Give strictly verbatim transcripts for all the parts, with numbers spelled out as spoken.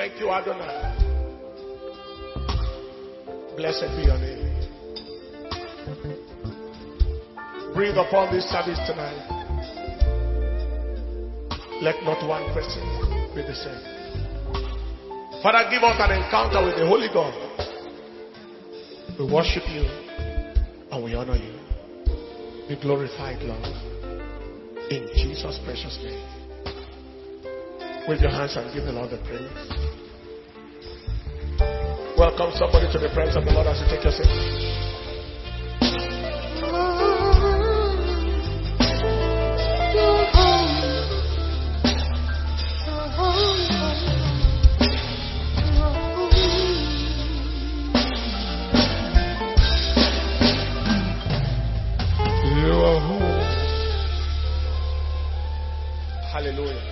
Thank you, Adonai. Blessed be your name. Breathe upon this service tonight. Let not one person be the same. Father, give us an encounter with the Holy God. We worship you and we honor you. Be glorified, Lord. In Jesus' precious name. With your hands and give the Lord the praise. Welcome somebody to the presence of the Lord as you take your seat. Hallelujah.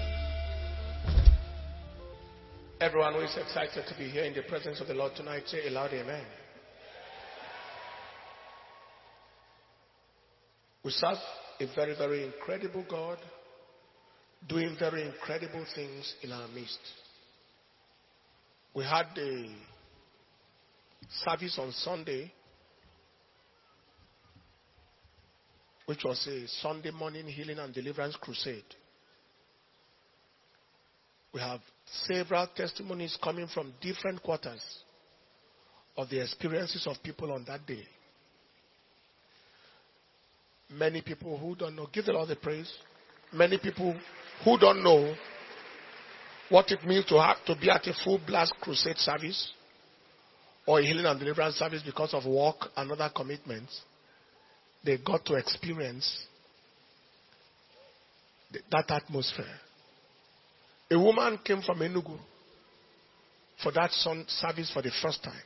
Everyone who is excited to be here in the presence of the Lord tonight, say aloud, amen. We serve a very, very incredible God, doing very incredible things in our midst. We had the service on Sunday, which was a Sunday morning healing and deliverance crusade. We have several testimonies coming from different quarters of the experiences of people on that day. Many people who don't know, give the Lord the praise. Many people who don't know what it means to have to be at a full blast crusade service or a healing and deliverance service because of work and other commitments, they got to experience that atmosphere. A woman came from Enugu for that son service for the first time.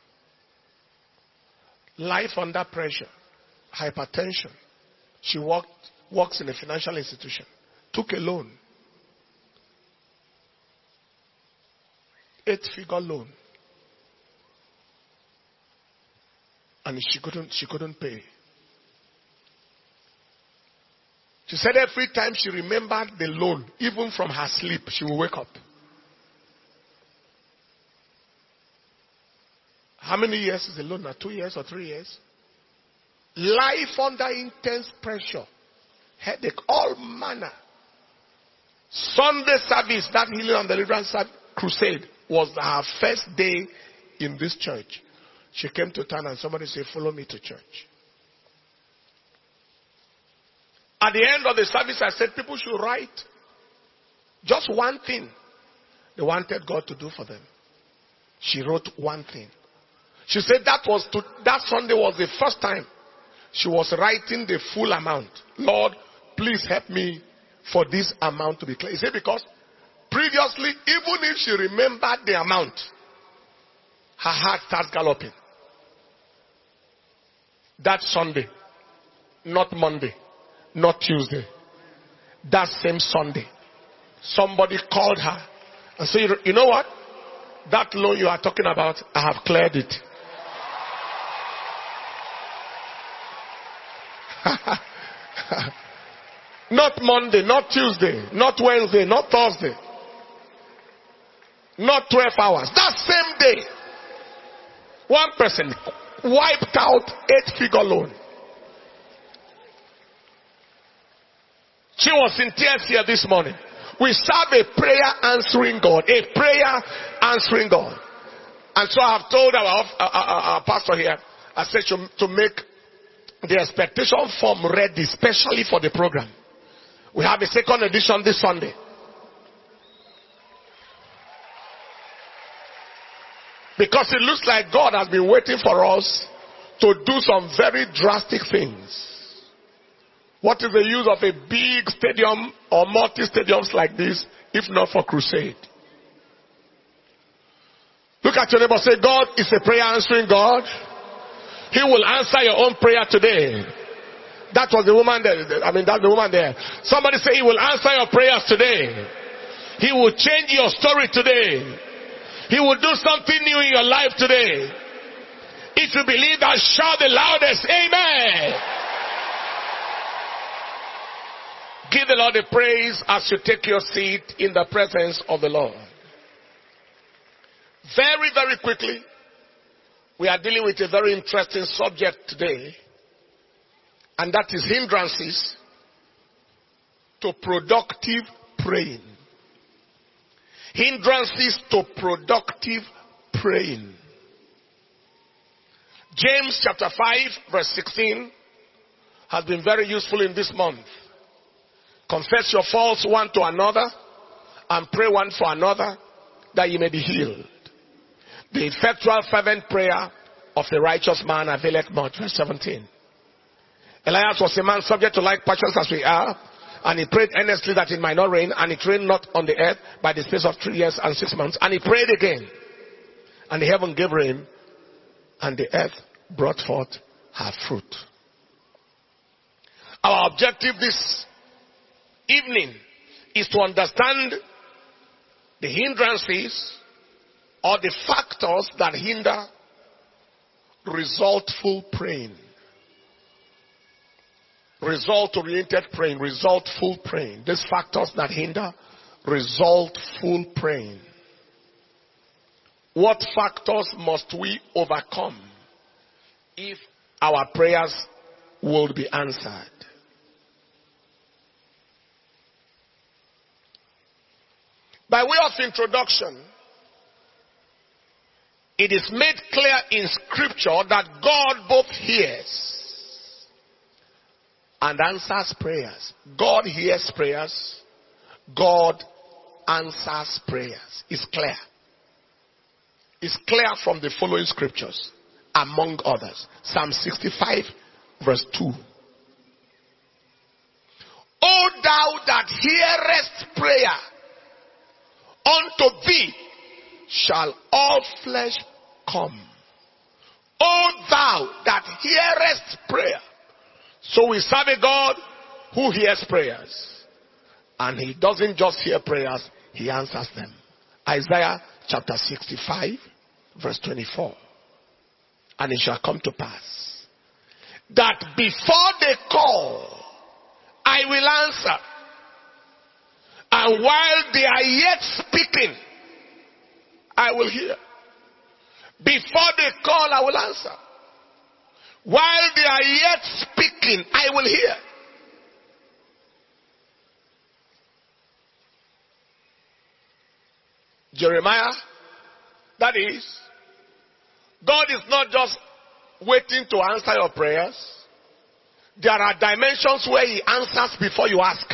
Life under pressure, hypertension. She worked, works in a financial institution. Took a loan. Eight-figure loan. And she couldn't, she couldn't pay. She said every time she remembered the loan, even from her sleep, she will wake up. How many years is the loan now? Two years or three years? Life under intense pressure. Headache, all manner. Sunday service, that healing and deliverance crusade, was her first day in this church. She came to town and somebody said, follow me to church. At the end of the service, I said people should write just one thing they wanted God to do for them. She wrote one thing. She said that was to, that Sunday was the first time she was writing the full amount. Lord, please help me for this amount to be clear. He said because previously, even if she remembered the amount, her heart starts galloping. That Sunday, not Monday. Not Tuesday. That same Sunday, somebody called her and said, you know what? That loan you are talking about, I have cleared it. Not Monday, not Tuesday, not Wednesday, not Thursday. Not twelve hours. That same day, one person wiped out eight-figure loan. She was in tears here this morning. We serve a prayer answering God. A prayer answering God. And so I have told our, our, our, our pastor here, I said to, to make the expectation form ready, especially for the program. We have a second edition this Sunday. Because it looks like God has been waiting for us to do some very drastic things. What is the use of a big stadium or multi-stadiums like this if not for crusade? Look at your neighbor, say, God is a prayer answering God. He will answer your own prayer today. That was the woman there. I mean, that's the woman there. Somebody say he will answer your prayers today. He will change your story today. He will do something new in your life today. If you believe that, shout the loudest, amen. Give the Lord the praise as you take your seat in the presence of the Lord. Very, very quickly, we are dealing with a very interesting subject today, and that is hindrances to productive praying. Hindrances to productive praying. James chapter five verse sixteen has been very useful in this month. Confess your faults one to another and pray one for another that you may be healed. The effectual fervent prayer of the righteous man availeth much. Verse seventeen. Elias was a man subject to like passions as we are, and he prayed earnestly that it might not rain, and it rained not on the earth by the space of three years and six months. And he prayed again, and the heaven gave rain, and the earth brought forth her fruit. Our objective this evening is to understand the hindrances or the factors that hinder resultful praying. Result-oriented praying, resultful praying. These factors that hinder resultful praying. What factors must we overcome if our prayers will be answered? By way of introduction, it is made clear in Scripture that God both hears and answers prayers. God hears prayers. God answers prayers. It's clear. It's clear from the following scriptures, among others. Psalm sixty-five, verse two. O thou that hearest prayer, unto thee shall all flesh come. O thou that hearest prayer. So we serve a God who hears prayers. And he doesn't just hear prayers, he answers them. Isaiah chapter sixty-five, verse twenty-four. And it shall come to pass that before they call, I will answer. And while they are yet speaking, I will hear. Before they call, I will answer. While they are yet speaking, I will hear. Jeremiah, that is, God is not just waiting to answer your prayers. There are dimensions where he answers before you ask.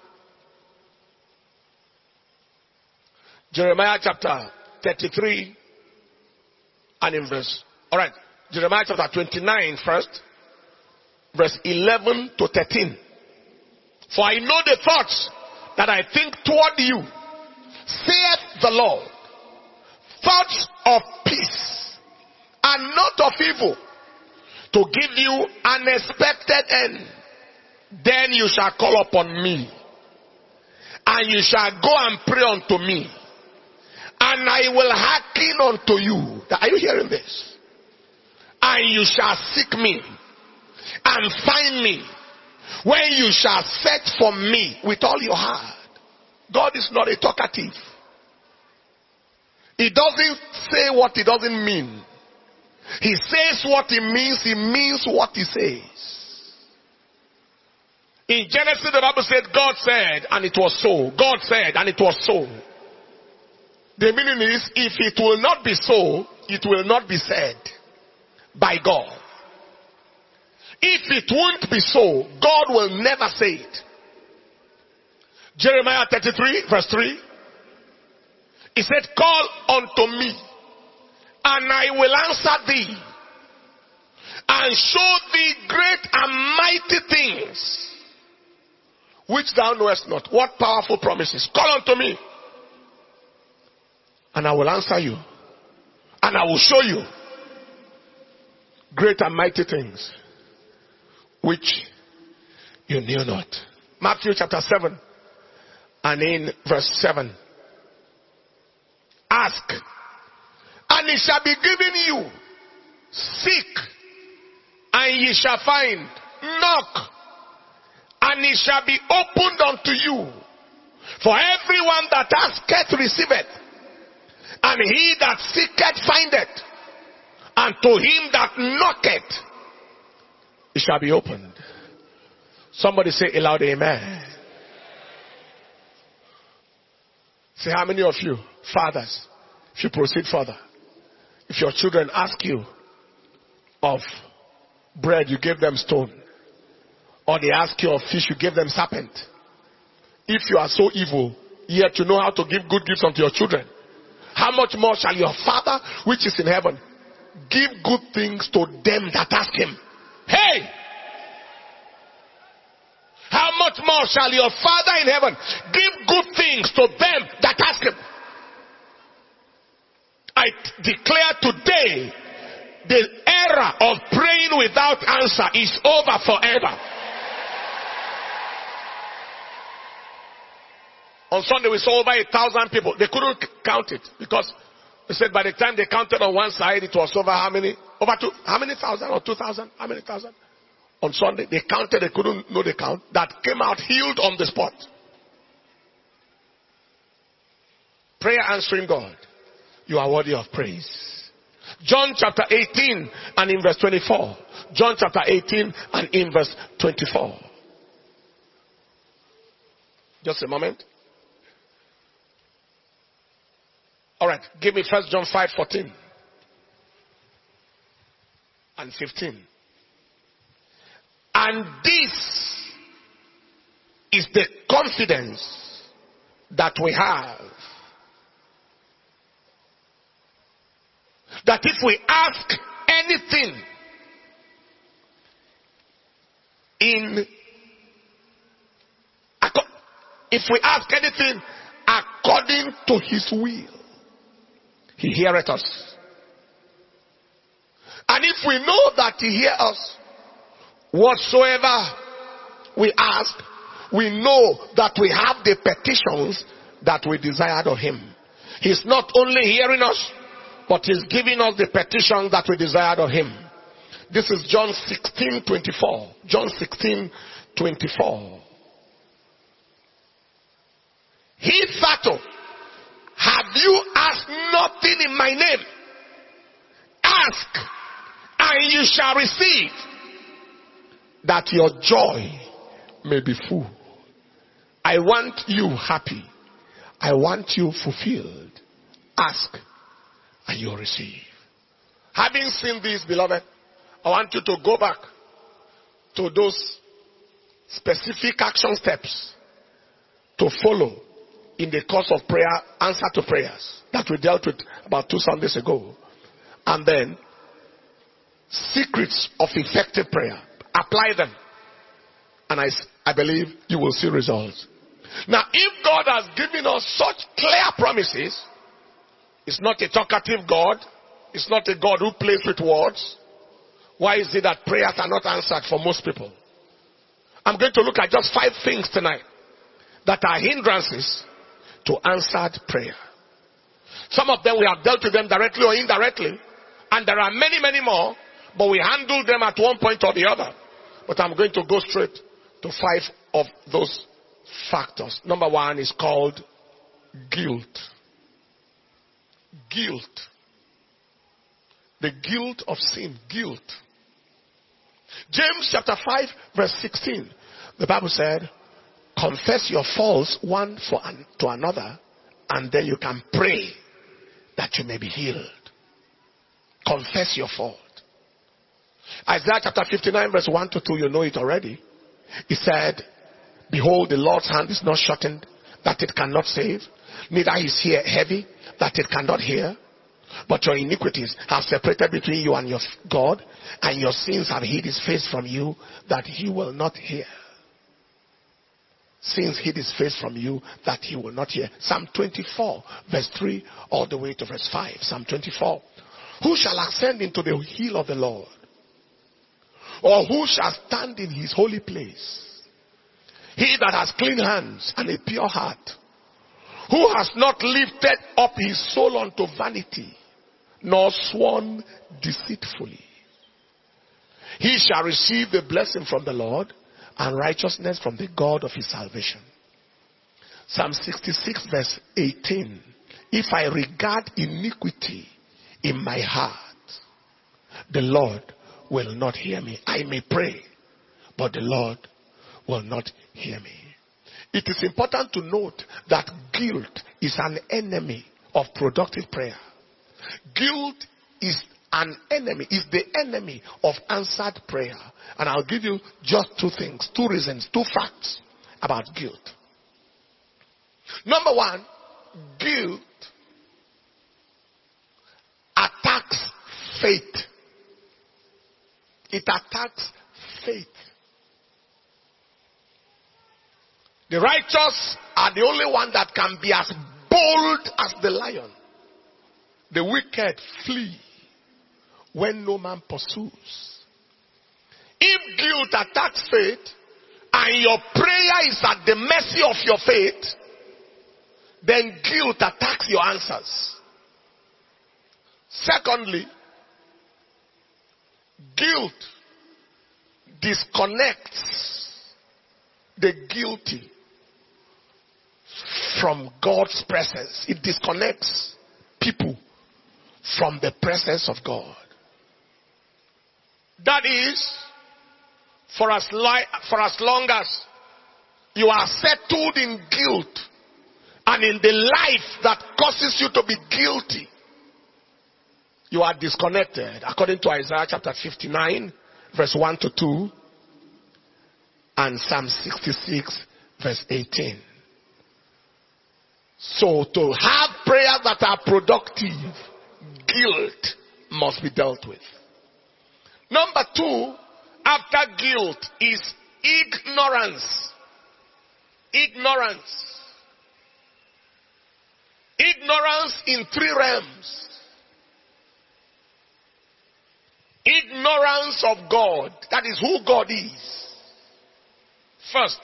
Jeremiah chapter thirty-three and in verse, all right, Jeremiah chapter twenty-nine first, verse eleven to thirteen. For I know the thoughts that I think toward you, saith the Lord, thoughts of peace and not of evil, to give you an expected end. Then you shall call upon me, and you shall go and pray unto me, and I will hearken unto you. Are you hearing this? And you shall seek me and find me when you shall search for me with all your heart. God is not a talkative. He doesn't say what he doesn't mean. He says what he means. He means what he says. In Genesis, the Bible said, God said, and it was so. God said, and it was so. The meaning is, if it will not be so, it will not be said by God. If it won't be so, God will never say it. Jeremiah thirty-three, verse three. He said, call unto me, and I will answer thee, and show thee great and mighty things, which thou knowest not. What powerful promises. Call unto me, and I will answer you, and I will show you great and mighty things, which you knew not. Matthew chapter seven, and in verse seven. Ask, and it shall be given you. Seek, and ye shall find. Knock, and it shall be opened unto you. For everyone that asketh receiveth, And he that seeketh findeth, and to him that knocketh it shall be opened. Somebody say aloud, amen. Say, how many of you, fathers, if you proceed further, if your children ask you of bread, you give them stone. Or they ask you of fish, you give them serpent. If you are so evil, yet you know how to give good gifts unto your children, how much more shall your Father which is in heaven give good things to them that ask him? Hey! How much more shall your Father in heaven give good things to them that ask him? I t- declare today, the era of praying without answer is over forever. On Sunday we saw over a thousand people. They couldn't c- count it because they said by the time they counted on one side, it was over how many? Over two, how many thousand or two thousand? How many thousand? On Sunday, they counted, they couldn't know the count. That came out healed on the spot. Prayer answering God. You are worthy of praise. John chapter eighteen and in verse twenty-four. John chapter eighteen and in verse twenty-four. Just a moment. Alright, give me First John five fourteen and fifteen. And this is the confidence that we have, that if we ask anything in, if we ask anything according to his will, he heareth us. And if we know that he hears us, whatsoever we ask, we know that we have the petitions that we desired of him. He's not only hearing us, but he's giving us the petition that we desired of him. This is John sixteen twenty-four. John sixteen twenty-four. Hitherto have you asked nothing in my name? Ask, and you shall receive, that your joy may be full. I want you happy. I want you fulfilled. Ask, and you'll receive. Having seen this, beloved, I want you to go back to those specific action steps to follow in the course of prayer, answer to prayers that we dealt with about two Sundays ago. And then, secrets of effective prayer. Apply them. And I, I believe you will see results. Now, if God has given us such clear promises, it's not a talkative God. It's not a God who plays with words. Why is it that prayers are not answered for most people? I'm going to look at just five things tonight that are hindrances to answered prayer. Some of them we have dealt with them directly or indirectly. And there are many, many more. But we handle them at one point or the other. But I'm going to go straight to five of those factors. Number one is called guilt. Guilt. The guilt of sin. Guilt. James chapter five verse sixteen. The Bible said, confess your faults one for an, to another, and then you can pray that you may be healed. Confess your fault. Isaiah chapter fifty-nine verse one to two, you know it already. He said, behold, the Lord's hand is not shortened that it cannot save, neither his ear heavy that it cannot hear. But your iniquities have separated between you and your God, and your sins have hid his face from you that he will not hear. Sins hid his face from you that he will not hear. Psalm twenty-four verse three all the way to verse five. Psalm twenty-four. Who shall ascend into the hill of the Lord? Or who shall stand in his holy place? He that has clean hands and a pure heart, who has not lifted up his soul unto vanity, nor sworn deceitfully. He shall receive the blessing from the Lord, and righteousness from the God of his salvation. Psalm sixty-six verse eighteen. if I regard iniquity in my heart, the Lord will not hear me. I may pray, but the Lord will not hear me. It is important to note that guilt is an enemy of productive prayer. Guilt is an enemy, is the enemy of answered prayer. And I'll give you just two things, two reasons, two facts about guilt. Number one, guilt attacks faith. It attacks faith. The righteous are the only one that can be as bold as the lion. The wicked flee when no man pursues. If guilt attacks faith and your prayer is at the mercy of your faith, then guilt attacks your answers. Secondly, guilt disconnects the guilty from God's presence. It disconnects people from the presence of God. That is, for as, li- for as long as you are settled in guilt and in the life that causes you to be guilty, you are disconnected. According to Isaiah chapter fifty-nine, verse one to two, and Psalm sixty-six, verse eighteen. So to have prayers that are productive, guilt must be dealt with. Number two, after guilt is ignorance. Ignorance. Ignorance in three realms. Ignorance of God. That is who God is. First.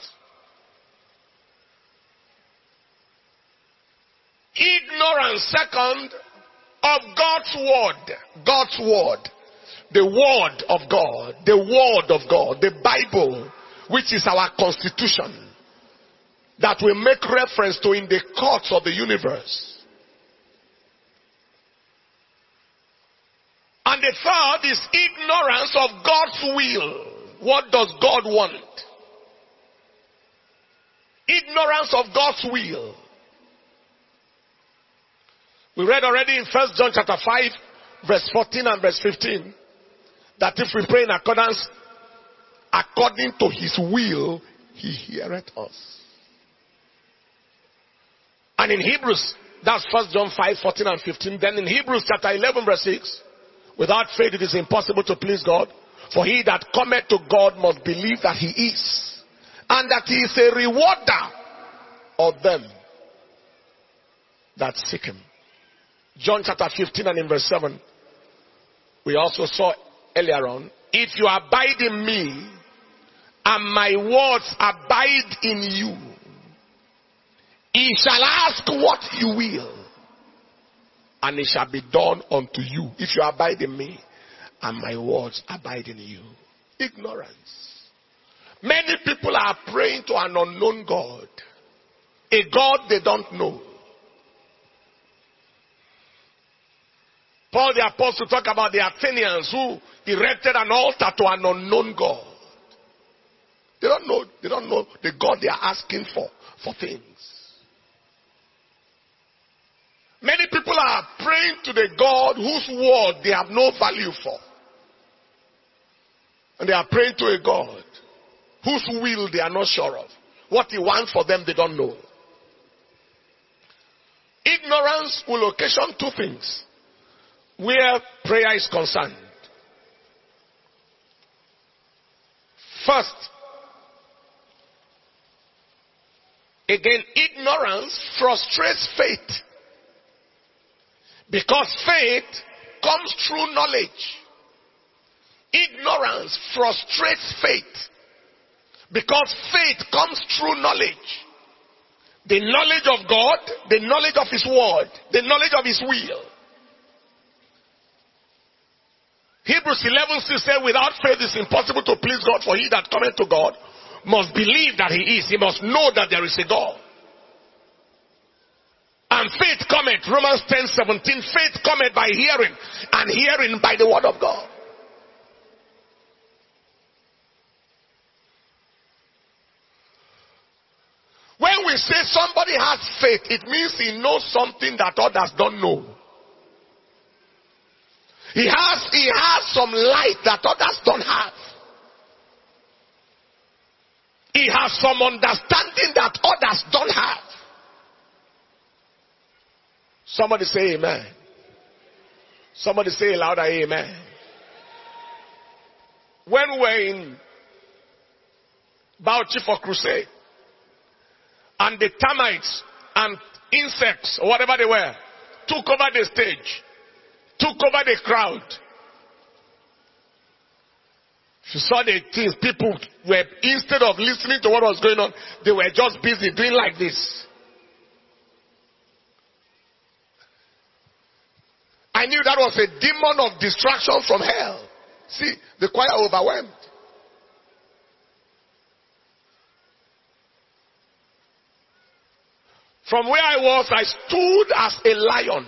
Ignorance, second, of God's word. God's word. The word of God. The word of God. The Bible, which is our constitution, that we make reference to in the courts of the universe. And the third is ignorance of God's will. What does God want? Ignorance of God's will. We read already in First John chapter five, verse fourteen and verse fifteen, that if we pray in accordance, according to his will, he heareth us. And in Hebrews, that's First John five, fourteen and fifteen. Then in Hebrews chapter eleven, verse six, without faith it is impossible to please God. For he that cometh to God must believe that he is, and that he is a rewarder of them that seek him. John chapter fifteen and in verse seven, we also saw earlier on, if you abide in me, and my words abide in you, ye shall ask what you will, and it shall be done unto you. If you abide in me, and my words abide in you. Ignorance. Many people are praying to an unknown God, a God they don't know. Paul the apostle talked about the Athenians who erected an altar to an unknown God. They don't know, they don't know the God they are asking for, for things. Many people are praying to the God whose word they have no value for. And they are praying to a God whose will they are not sure of. What he wants for them they don't know. Ignorance will occasion two things where prayer is concerned. First, again, ignorance frustrates faith. Because faith comes through knowledge. Ignorance frustrates faith. Because faith comes through knowledge. The knowledge of God, the knowledge of his word, the knowledge of his will. Hebrews eleven six says, without faith it is impossible to please God, for he that cometh to God must believe that he is. He must know that there is a God. And And faith cometh, Romans ten seventeen, faith cometh by hearing, and hearing by the word of God. When we say somebody has faith, it means he knows something that others don't know. He has, he has some light that others don't have. He has some understanding that others don't have. Somebody say amen. Somebody say louder amen. When we were in Bauchi for crusade, and the termites and insects, or whatever they were, took over the stage, took over the crowd. You saw the things, people were, instead of listening to what was going on, they were just busy doing like this. I knew that was a demon of distraction from hell. See, the choir overwhelmed. From where I was, I stood as a lion.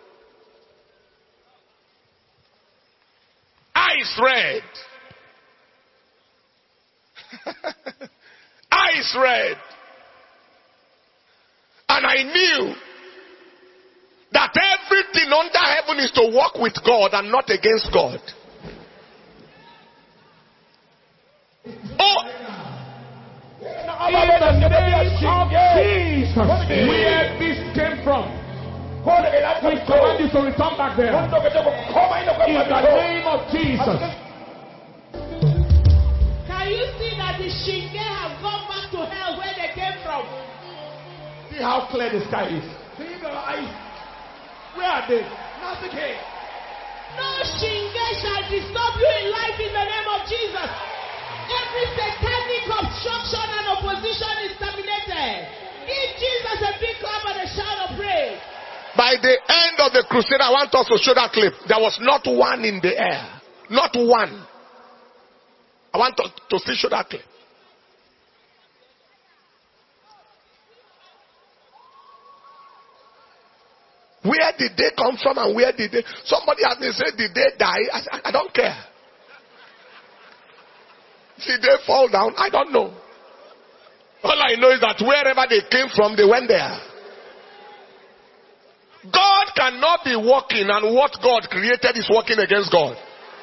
Eyes red. Eyes red. And I knew that everything under heaven is to work with God and not against God. Oh! In the name of Jesus, where this came from, we command you to return back there. In the name of Jesus. Can you see that the Shinge have gone back to hell where they came from? See how clear the sky is. See the eyes. Where are they? Nothing here. No Shinge shall disturb you in life in the name of Jesus. Every satanic obstruction and opposition is terminated. Give Jesus a big clap and a shout of praise. By the end of the crusade, I want us to show that clip. There was not one in the air. Not one. I want to, to still show that clip. Where did they come from and where did they... Somebody asked me, said, did they die? I said, I don't care. Did they fall down? I don't know. All I know is that wherever they came from, they went there. God cannot be working and what God created is working against God.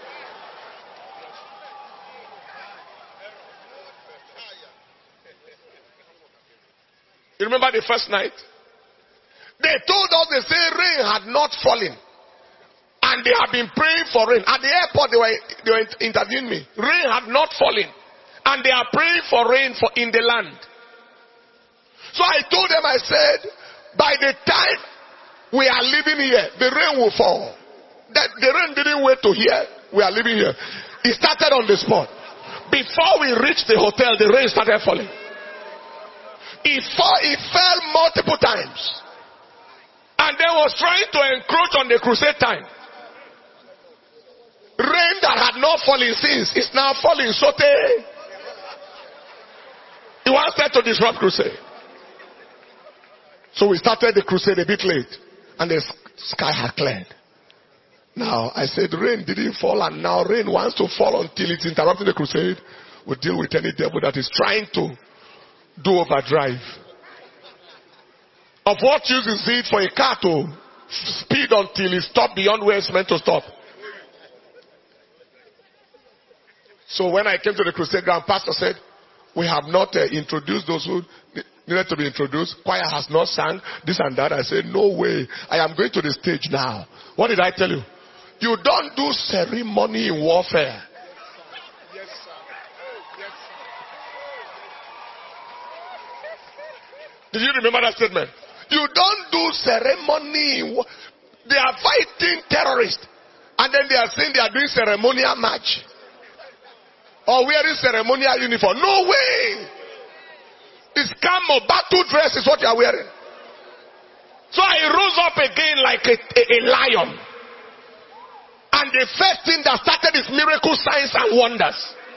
You remember the first night? They told us, they say rain had not fallen. And they have been praying for rain. At the airport, they were, they were interviewing me. Rain had not fallen. And they are praying for rain for in the land. So I told them, I said, by the time we are living here, the rain will fall. That the rain didn't wait to here. We are living here. It started on the spot. Before we reached the hotel, the rain started falling. It, fall, it fell multiple times. And they was trying to encroach on the crusade time. Rain that had not fallen since is now falling. So they, he wanted to disrupt crusade. So we started the crusade a bit late. And the sky had cleared. Now, I said rain didn't fall, and now rain wants to fall until it's interrupting the crusade. We'll deal with any devil that is trying to do overdrive. Of what use is it for a car to speed until it stops beyond where it's meant to stop? So when I came to the crusade ground, pastor said, we have not uh, introduced those who needed to be introduced. Choir has not sung this and that. I said, no way. I am going to the stage now. What did I tell you? You don't do ceremony in warfare. Yes, sir. Yes, sir. Did you remember that statement? You don't do ceremony in war. They are fighting terrorists. And then they are saying they are doing ceremonial march. Or wearing ceremonial uniform. No way! This camo battle dress is what you are wearing. So I rose up again like a, a, a lion. And the first thing that started is miracle signs and wonders.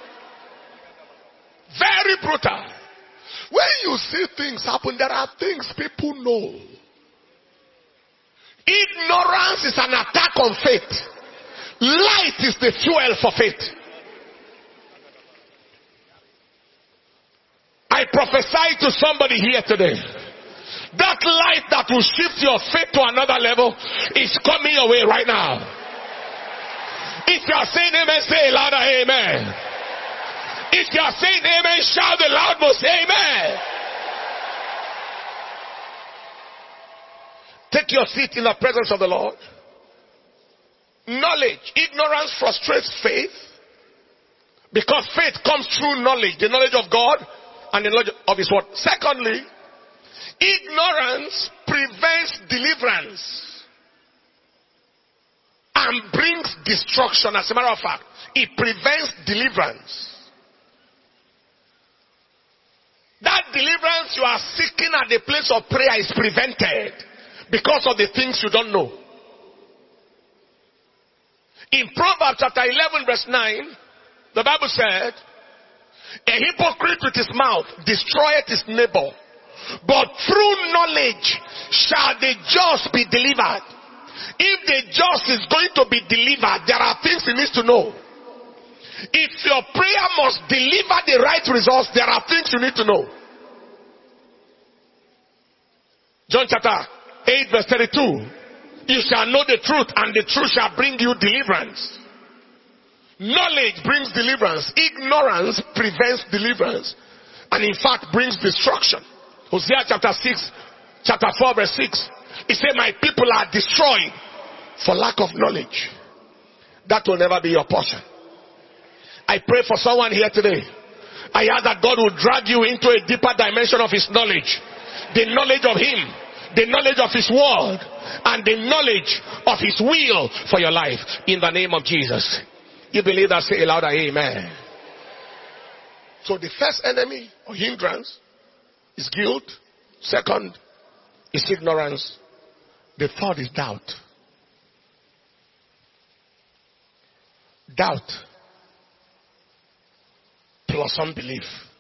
Very brutal. When you see things happen, there are things people know. Ignorance is an attack on faith. Light is the fuel for faith. I prophesy to somebody here today. That light that will shift your faith to another level is coming your way right now. If you are saying amen, say louder amen. If you are saying amen, shout the loud most amen. Take your seat in the presence of the Lord. Knowledge. Ignorance frustrates faith because faith comes through knowledge. The knowledge of God and the knowledge of His word. Secondly, ignorance prevents deliverance and brings destruction. As a matter of fact, it prevents deliverance. That deliverance you are seeking at the place of prayer is prevented because of the things you don't know. In Proverbs chapter eleven verse nine, the Bible said, a hypocrite with his mouth destroyeth his neighbor, but through knowledge shall the just be delivered. If the just is going to be delivered, there are things he needs to know. If your prayer must deliver the right results, there are things you need to know. John chapter eight verse thirty-two. You shall know the truth, and the truth shall bring you deliverance. Knowledge brings deliverance. Ignorance prevents deliverance, and in fact brings destruction. Hosea chapter six, chapter four verse six. It said, my people are destroyed for lack of knowledge. That will never be your portion. I pray for someone here today. I ask that God will drag you into a deeper dimension of His knowledge. The knowledge of Him, the knowledge of His word, and the knowledge of His will for your life. In the name of Jesus. You believe that? Say louder, amen. So the first enemy or hindrance is guilt. Second is ignorance. The third is doubt. Doubt plus unbelief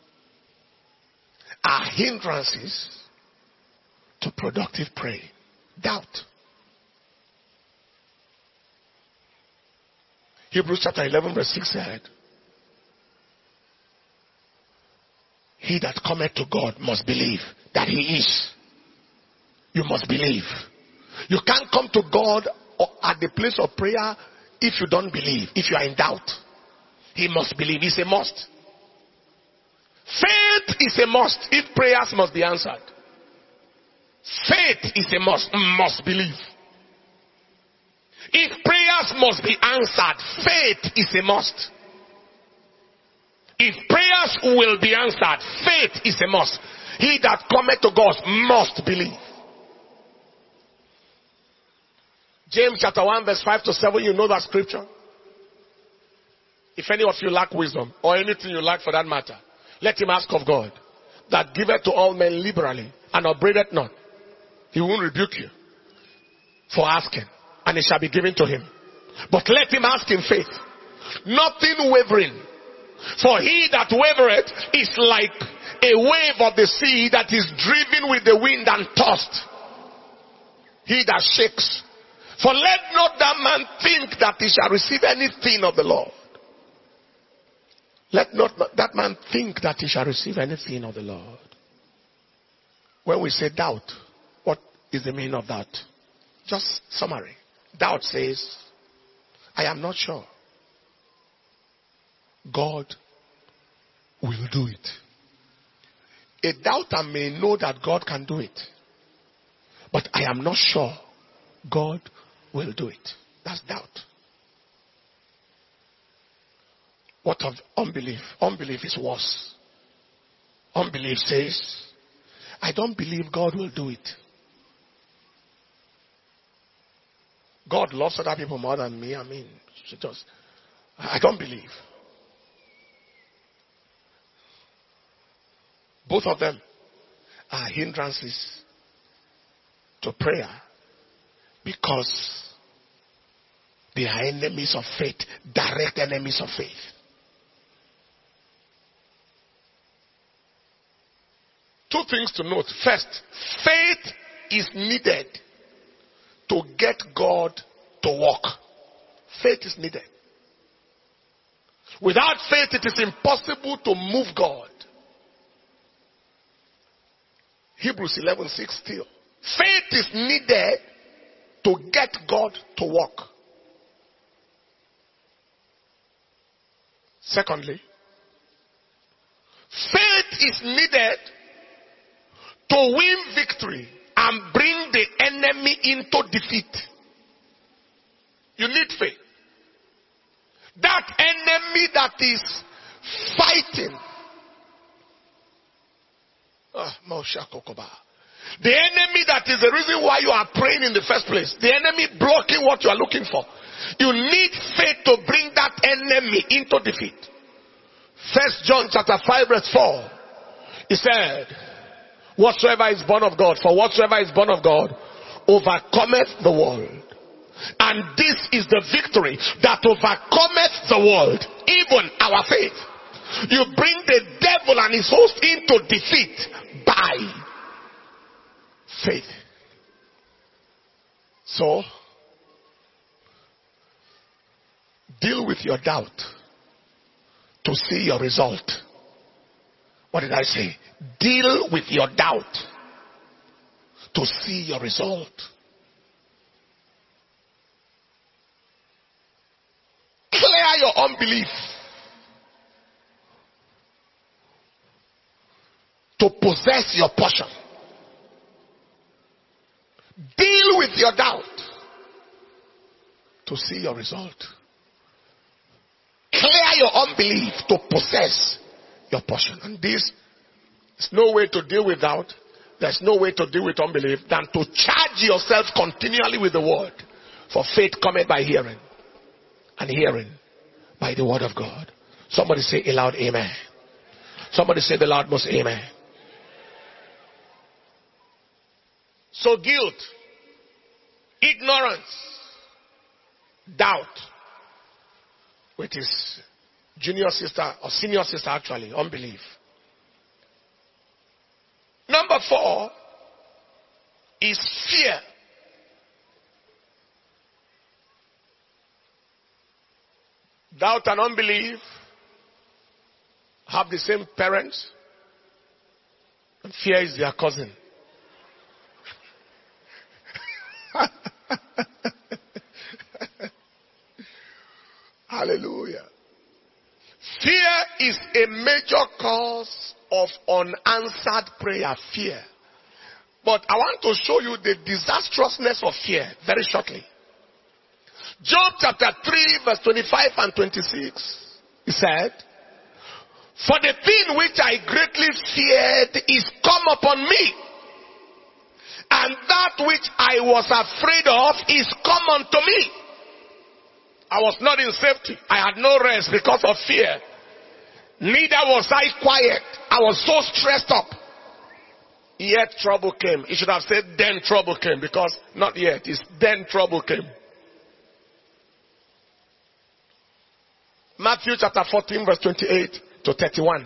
are hindrances to productive prayer. Doubt. Hebrews chapter eleven verse six said, he that cometh to God must believe that He is. You must believe. You can't come to God at the place of prayer if you don't believe, if you are in doubt. He must believe. It's a must. Faith is a must if prayers must be answered. Faith is a must. Must believe. If prayers must be answered, faith is a must. If prayers will be answered, faith is a must. He that cometh to God must believe. James chapter one verse five to seven, you know that scripture. If any of you lack wisdom, or anything you lack for that matter, let him ask of God, that giveth to all men liberally, and upbraideth not. He won't rebuke you for asking, and it shall be given to him. But let him ask in faith, nothing wavering. For he that wavereth is like a wave of the sea that is driven with the wind and tossed. He that shakes. For let not that man think that he shall receive anything of the Lord. Let not that man think that he shall receive anything of the Lord. When we say doubt, what is the meaning of that? Just summary. Doubt says, I am not sure God will do it. A doubter may know that God can do it, but I am not sure God will do it. That's doubt. What of unbelief? Unbelief is worse. Unbelief says, I don't believe God will do it. God loves other people more than me. I mean, just, I don't believe. Both of them are hindrances to prayer because they are enemies of faith, direct enemies of faith. Two things to note. First, faith is needed to get God to work. Faith is needed. Without faith, it is impossible to move God. Hebrews eleven six still. Faith is needed to get God to work. Secondly, faith is needed to win victory and bring the enemy into defeat. You need faith. That enemy that is fighting. Ah, the enemy that is the reason why you are praying in the first place. The enemy blocking what you are looking for. You need faith to bring that enemy into defeat. First John chapter five verse four. He said, whatsoever is born of God, for whatsoever is born of God overcometh the world. And this is the victory that overcometh the world, even our faith. You bring the devil and his host into defeat by faith. So, deal with your doubt to see your result. What did I say? Deal with your doubt to see your result. Clear your unbelief to possess your portion. Deal with your doubt to see your result. Clear your unbelief to possess your portion. And this is no way to deal with doubt. There's no way to deal with unbelief than to charge yourself continually with the word. For faith cometh by hearing, and hearing by the word of God. Somebody say a loud amen. Somebody say the loud most amen. So guilt, ignorance, doubt, which is junior sister or senior sister actually, unbelief. Number four is fear. Doubt and unbelief have the same parents, and fear is their cousin. Hallelujah. Fear is a major cause of unanswered prayer. Fear. But I want to show you the disastrousness of fear very shortly. Job chapter three verse twenty-five and twenty-six. He said, for the thing which I greatly feared is come upon me, and that which I was afraid of is come unto me. I was not in safety. I had no rest because of fear. Neither was I quiet. I was so stressed up. Yet trouble came. He should have said then trouble came, because not yet. It's then trouble came. Matthew chapter fourteen verse twenty-eight to thirty-one.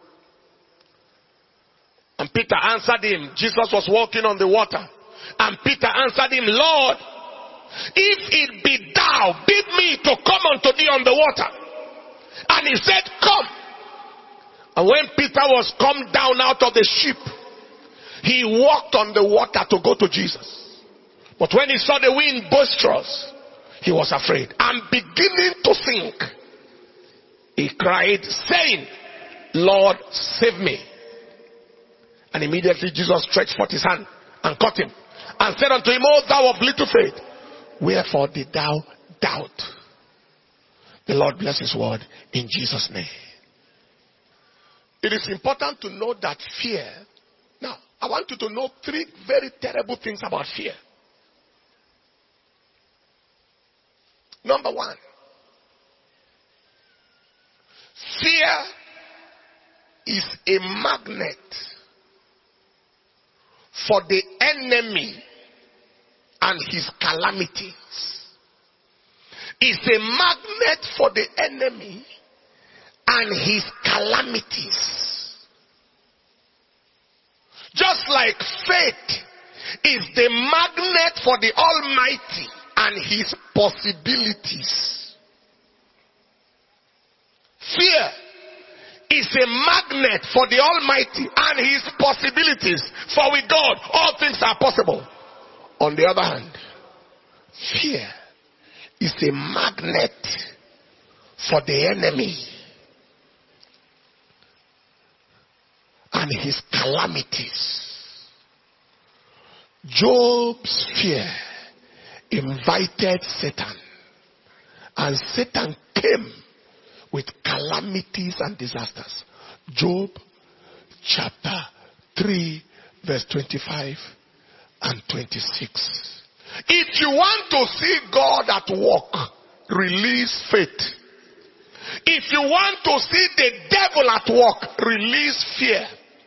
And Peter answered him. Jesus was walking on the water. And Peter answered him, Lord, if it be thou, bid me to come unto thee on the water. And he said, come. And when Peter was come down out of the ship, he walked on the water to go to Jesus. But when he saw the wind boisterous, he was afraid. And beginning to sink, he cried, saying, Lord, save me. And immediately Jesus stretched forth his hand and caught him, and said unto him, O thou of little faith, wherefore did thou doubt? The Lord bless his word in Jesus' name. It is important to know that fear. Now, I want you to know three very terrible things about fear. Number one, fear is a magnet for the enemy and his calamities. It's a magnet for the enemy and his calamities. Just like faith is the magnet for the Almighty and his possibilities. Fear is a magnet for the Almighty and his possibilities. For with God, all things are possible. On the other hand, fear is a magnet for the enemy and his calamities. Job's fear invited Satan, and Satan came with calamities and disasters. Job chapter three verse twenty-five and twenty-six. If you want to see God at work, release faith. If you want to see the devil at work, release fear.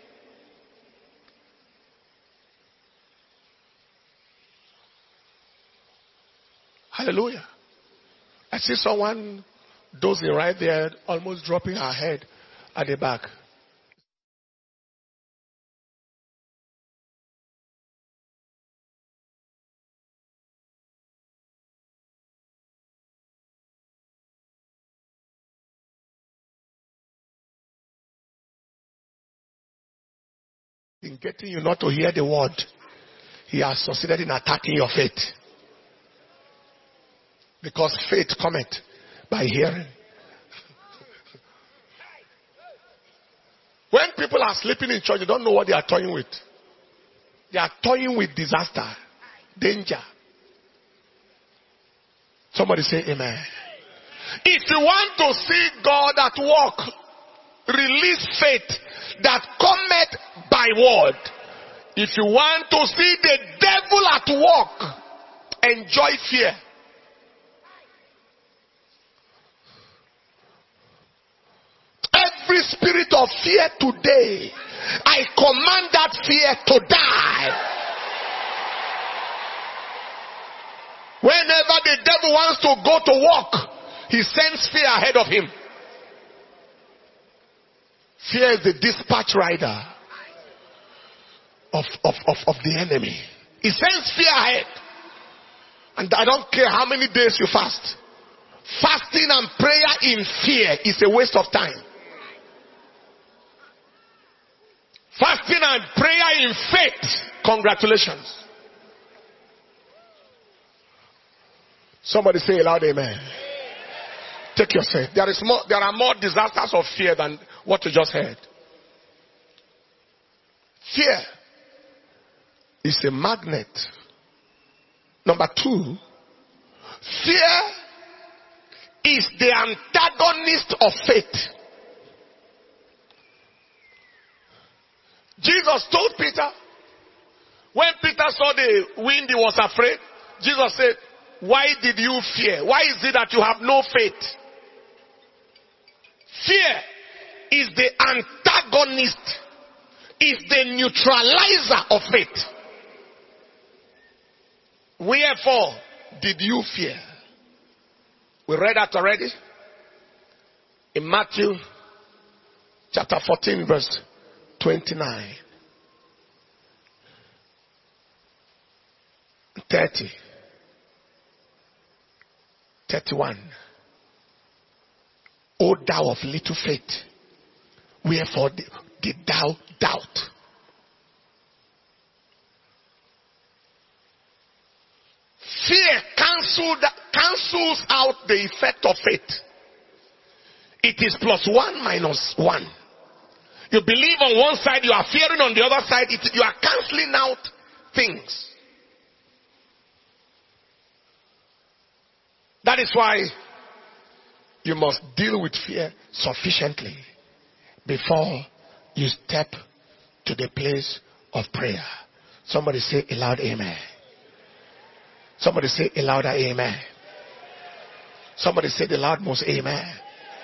Hallelujah. I see someone dozing right there, almost dropping her head at the back. In getting you not to hear the word, he has succeeded in attacking your faith. Because faith cometh by hearing. When people are sleeping in church, they don't know what they are toying with. They are toying with disaster, danger. Somebody say amen. If you want to see God at work, release faith that cometh by word. If you want to see the devil at work, enjoy fear. Every spirit of fear today, I command that fear to die. Whenever the devil wants to go to work, he sends fear ahead of him. Fear is the dispatch rider of, of, of, of the enemy. He sends fear ahead. And I don't care how many days you fast. Fasting and prayer in fear is a waste of time. Fasting and prayer in faith, congratulations. Somebody say aloud amen. Take your seat. There is more, there are more disasters of fear than what you just heard. Fear is a magnet. Number two, fear is the antagonist of faith. Jesus told Peter, when Peter saw the wind, he was afraid. Jesus said, why did you fear? Why is it that you have no faith? Fear is the antagonist, is the neutralizer of faith. Wherefore did you fear? We read that already in Matthew chapter fourteen verse twenty-nine, thirty, thirty-one. O thou of little faith, wherefore did thou doubt? Fear cancel that, cancels out the effect of faith. It is plus one minus one. You believe on one side, you are fearing on the other side. It, you are cancelling out things. That is why you must deal with fear sufficiently before you step to the place of prayer. Somebody say a loud amen. Somebody say a louder amen. Somebody say the loud most amen.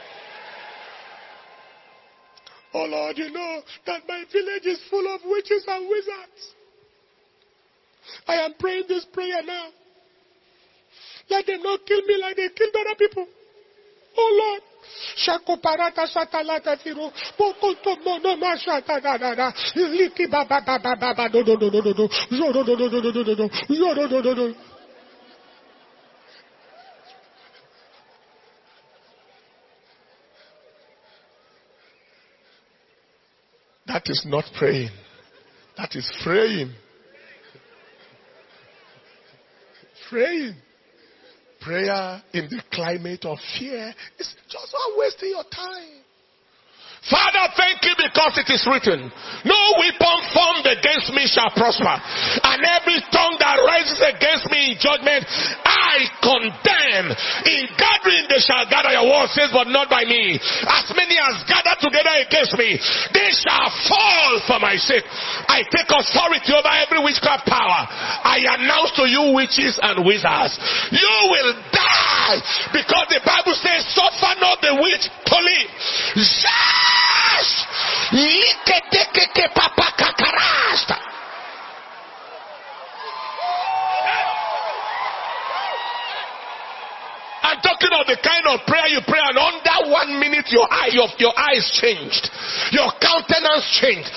Oh Lord, you know that my village is full of witches and wizards. I am praying this prayer now. Let them not kill me like they killed other people. Oh Lord, Shako parata satalata firo. Pokoto mono mashata da da da. Liki baba baba baba do do do do do do. Yoro do do do do do do do. Yoro do do do. That is not praying. That is praying. Praying. Prayer in the climate of fear is just not wasting your time. Father, thank you because it is written, no weapon formed against me shall prosper, and every tongue that rises against me in judgment I condemn. In gathering they shall gather, your word says, but not by me. As many as gather together against me, they shall fall for my sake. I take authority over every witchcraft power. I announce to you, witches and wizards, you will die, because the Bible says, suffer not the witch to live. I'm talking of the kind of prayer you pray, and under one minute your eye, your, your eyes changed, your countenance changed.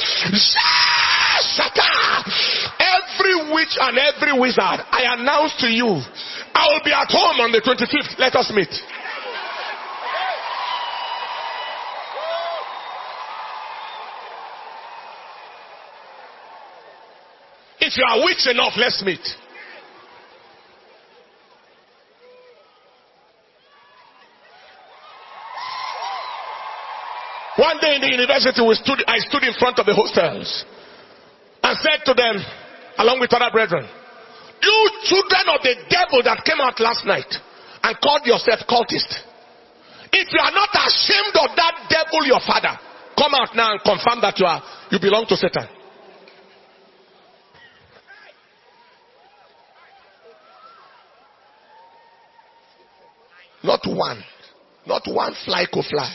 Every witch and every wizard, I announce to you, I will be at home on the twenty-fifth. Let us meet. If you are witch enough, let's meet. One day in the university, we stood, I stood in front of the hostels and said to them, along with other brethren, you children of the devil that came out last night and called yourself cultists, if you are not ashamed of that devil, your father, come out now and confirm that you are you belong to Satan. Not one. Not one fly could fly.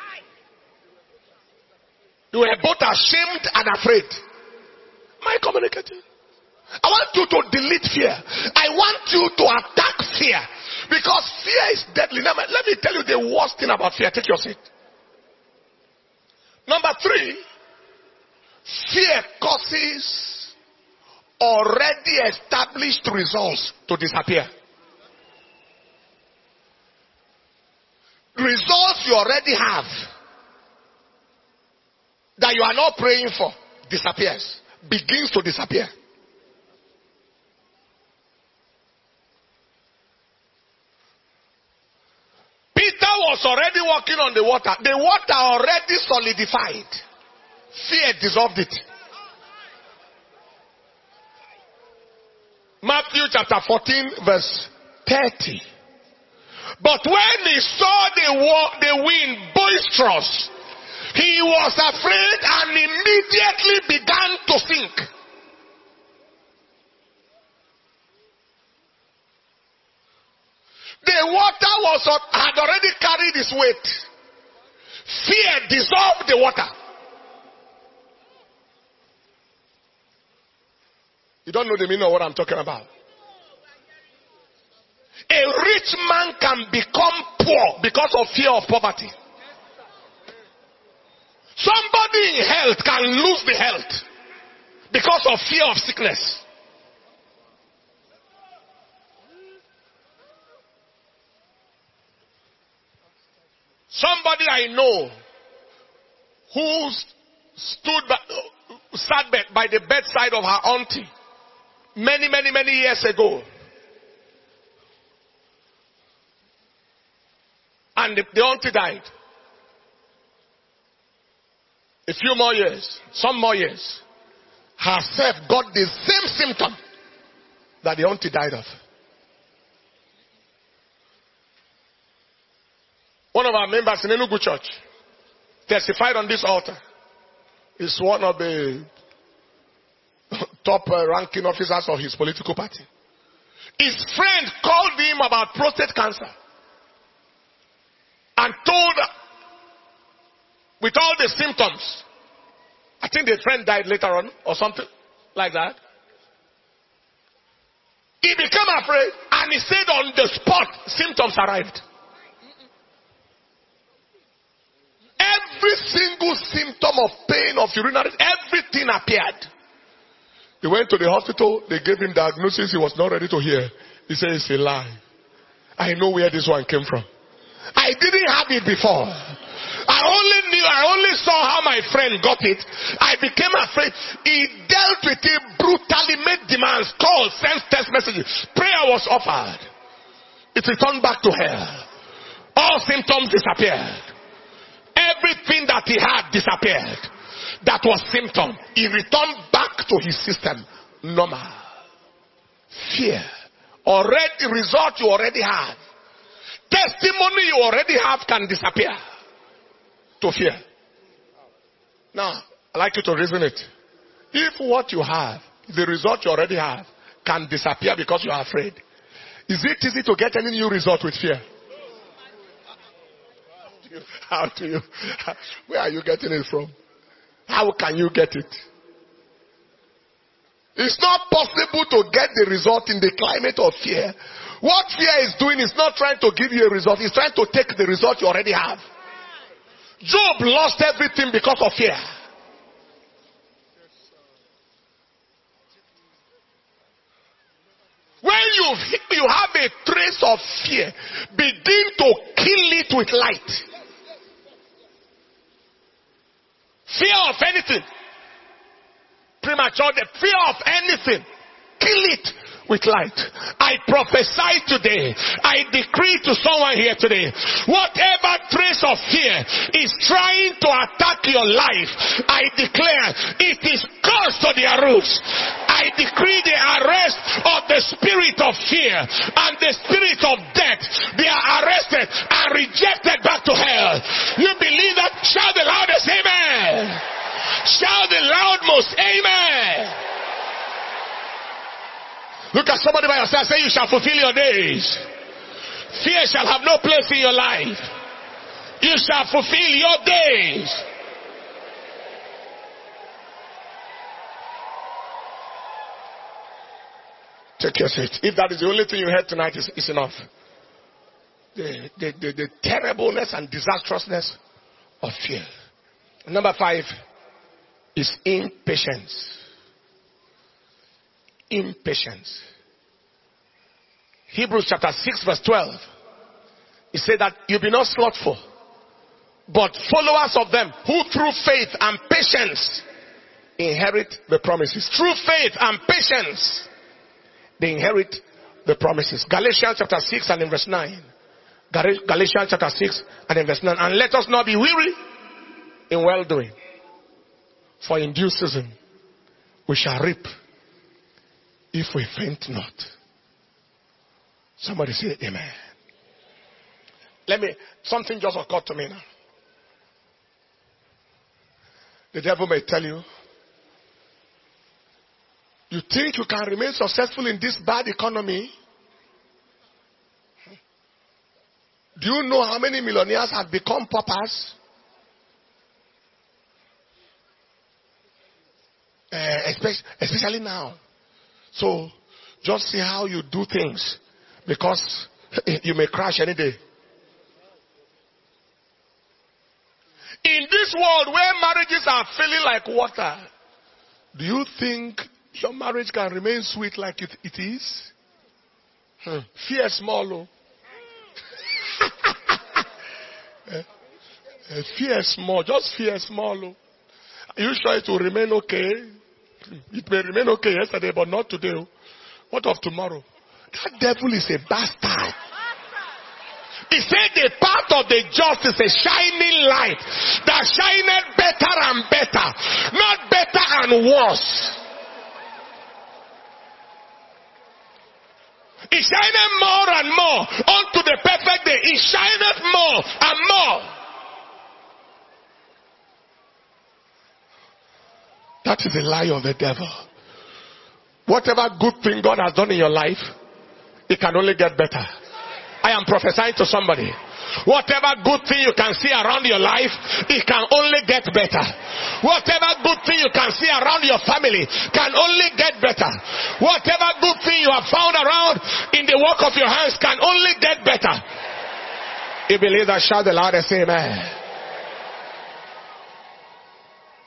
You were both ashamed and afraid. Am I communicating? I want you to delete fear. I want you to attack fear. Because fear is deadly. Now, let me tell you the worst thing about fear. Take your seat. Number three, fear causes already established results to disappear. Results you already have that you are not praying for disappears, begins to disappear. Peter was already walking on the water. The water already solidified. Fear dissolved it. Matthew chapter fourteen verse thirty. But when he saw the, wa- the wind boisterous, he was afraid and immediately began to sink. The water was had already carried its weight. Fear dissolved the water. You don't know the meaning of what I'm talking about. A rich man can become poor because of fear of poverty. Somebody in health can lose the health because of fear of sickness. Somebody I know who stood by, sat by the bedside of her auntie many, many, many years ago. And the, the auntie died. A few more years, some more years, herself got the same symptom that the auntie died of. One of our members in Enugu Church testified on this altar. He's one of the top uh, ranking officers of his political party. His friend called him about prostate cancer and told her, with all the symptoms, I think the friend died later on or something like that. He became afraid and he said on the spot, symptoms arrived. Every single symptom of pain, of urinary, everything appeared. He went to the hospital. They gave him diagnosis. He was not ready to hear. He said, it's a lie. I know where this one came from. I didn't have it before. I only knew, I only saw how my friend got it. I became afraid. He dealt with it brutally, made demands, calls, sent text messages. Prayer was offered. It returned back to hell. All symptoms disappeared. Everything that he had disappeared. That was symptom. He returned back to his system. Normal. Fear. Already, result you already have. Testimony you already have can disappear. To fear. Now, I'd like you to reason it. If what you have, the result you already have, can disappear because you are afraid, is it easy to get any new result with fear? How do you, where are you getting it from? How can you get it? It's not possible to get the result in the climate of fear. What fear is doing is not trying to give you a result. It's trying to take the result you already have. Job lost everything because of fear. When you, you have a trace of fear, begin to kill it with light. Fear of anything. Premature death. Fear of anything. Kill it with light. I prophesy today. I decree to someone here today. Whatever trace of fear is trying to attack your life, I declare it is cursed to their roots. I decree the arrest of the spirit of fear and the spirit of death. They are arrested and rejected back to hell. You believe that? Shout the loudest amen. Shout the loudmost amen. Look at somebody by your side. Say, you shall fulfill your days. Fear shall have no place in your life. You shall fulfill your days. Take your seat. If that is the only thing you heard tonight, is, is enough. The, the, the, the terribleness and disastrousness of fear. Number five is impatience. Impatience. Hebrews chapter six verse twelve. It said that you be not slothful, but followers of them who through faith and patience inherit the promises. Through faith and patience they inherit the promises. Galatians chapter six and in verse nine. Galatians chapter six and in verse nine. And let us not be weary in well doing, for in due season we shall reap if we faint not. Somebody say amen. Let me, something just occurred to me now. The devil may tell you, you think you can remain successful in this bad economy? Do you know how many millionaires have become paupers? Uh, especially, especially now. So, just see how you do things, because you may crash any day. In this world where marriages are feeling like water, do you think your marriage can remain sweet like it, it is? Hmm. Fear small. Oh. Fear small. Just fear small. Oh. Are you sure it will remain okay? It may remain okay yesterday, but not today. What of tomorrow? That devil is a bastard. He said the path of the just is a shining light that shineth better and better, not better and worse. It shineth more and more unto the perfect day. It shineth more and more. That is a lie of the devil. Whatever good thing God has done in your life, it can only get better. I am prophesying to somebody. Whatever good thing you can see around your life, it can only get better. Whatever good thing you can see around your family can only get better. Whatever good thing you have found around in the work of your hands can only get better. You believe that? Shout the loudest amen.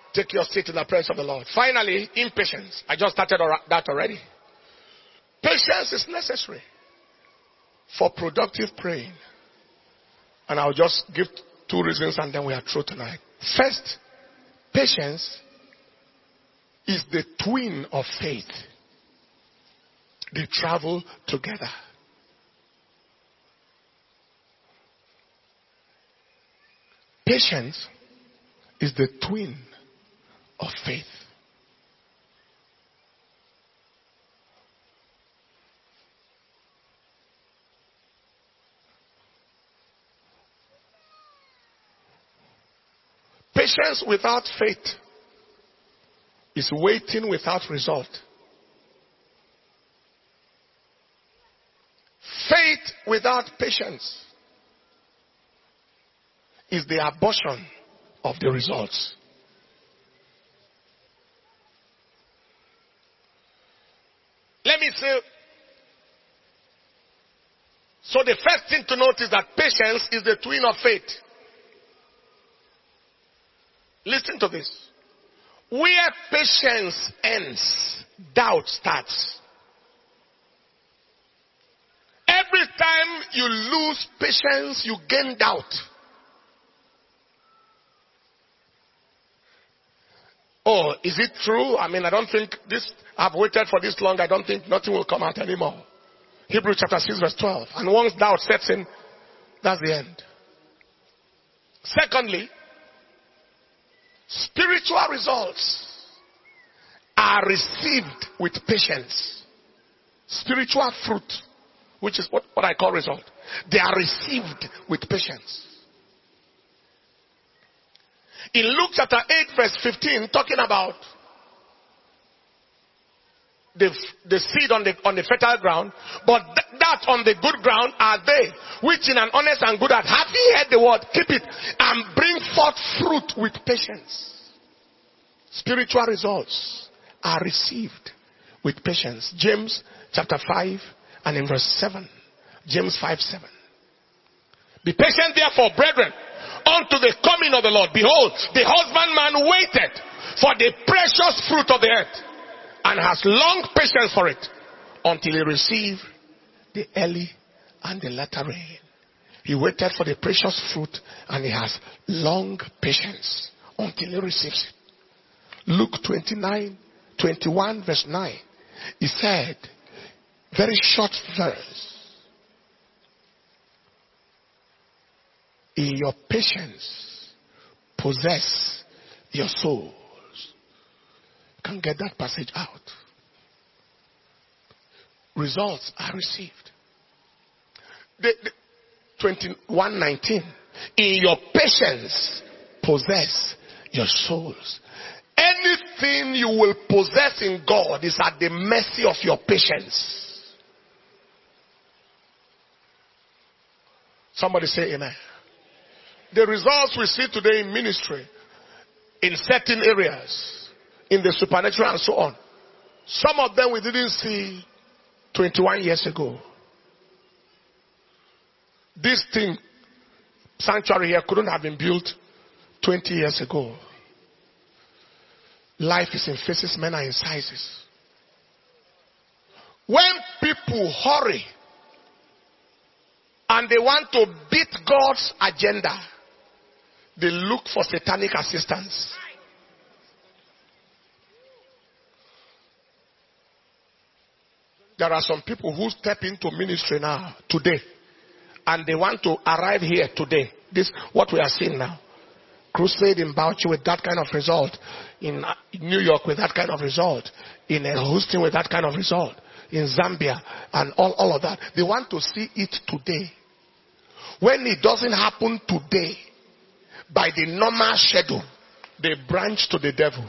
Take your seat in the presence of the Lord. Finally, impatience. I just started that already. Patience is necessary for productive praying. And I'll just give two reasons and then we are through tonight. First, patience is the twin of faith. They travel together. Patience is the twin of faith. Patience without faith is waiting without result. Faith without patience is the abortion of the results. Let me say, so the first thing to note is that patience is the twin of faith. Listen to this. Where patience ends, doubt starts. Every time you lose patience, you gain doubt. Oh, is it true? I mean, I don't think this, I've waited for this long, I don't think nothing will come out anymore. Hebrews chapter six verse twelve. And once doubt sets in, that's the end. Secondly, spiritual results are received with patience. Spiritual fruit, which is what, what I call result, they are received with patience. In Luke chapter eight verse fifteen, talking about the, the seed on the, on the fertile ground, but th- that on the good ground are they, which in an honest and good heart, have ye heard the word, keep it, and bring forth fruit with patience. Spiritual results are received with patience. James chapter five and in verse seven. James five seven. Be patient therefore, brethren, unto the coming of the Lord. Behold, the husbandman waited for the precious fruit of the earth, and has long patience for it, until he receive the early and the latter rain. He waited for the precious fruit, and he has long patience until he receives it. Luke twenty-nine, twenty-one verse nine. He said, very short verse, in your patience possess your souls. You can get that passage out. Results are received. The, the, twenty-one nineteen. In your patience possess your souls. Anything you will possess in God is at the mercy of your patience. Somebody say amen. The results we see today in ministry, in certain areas, in the supernatural and so on, some of them we didn't see twenty-one years ago. This thing, sanctuary here, couldn't have been built twenty years ago. Life is in phases, men are in sizes. When people hurry and they want to beat God's agenda, they look for satanic assistance. There are some people who step into ministry now, today, and they want to arrive here today. This, what we are seeing now. Crusade in Bauchi with that kind of result. In New York with that kind of result. In Houston with that kind of result. In Zambia and all, all of that. They want to see it today. When it doesn't happen today, by the normal schedule, they branch to the devil.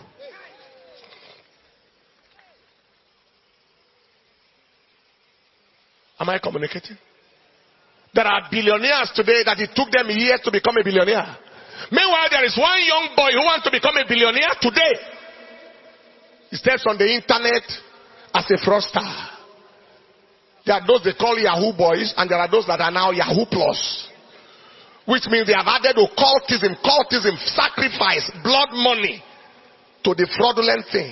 Am I communicating? There are billionaires today that it took them years to become a billionaire. Meanwhile, there is one young boy who wants to become a billionaire today. He steps on the internet as a fraudster. There are those they call Yahoo boys, and there are those that are now Yahoo plus. Which means they have added occultism, cultism, sacrifice, blood money to the fraudulent thing.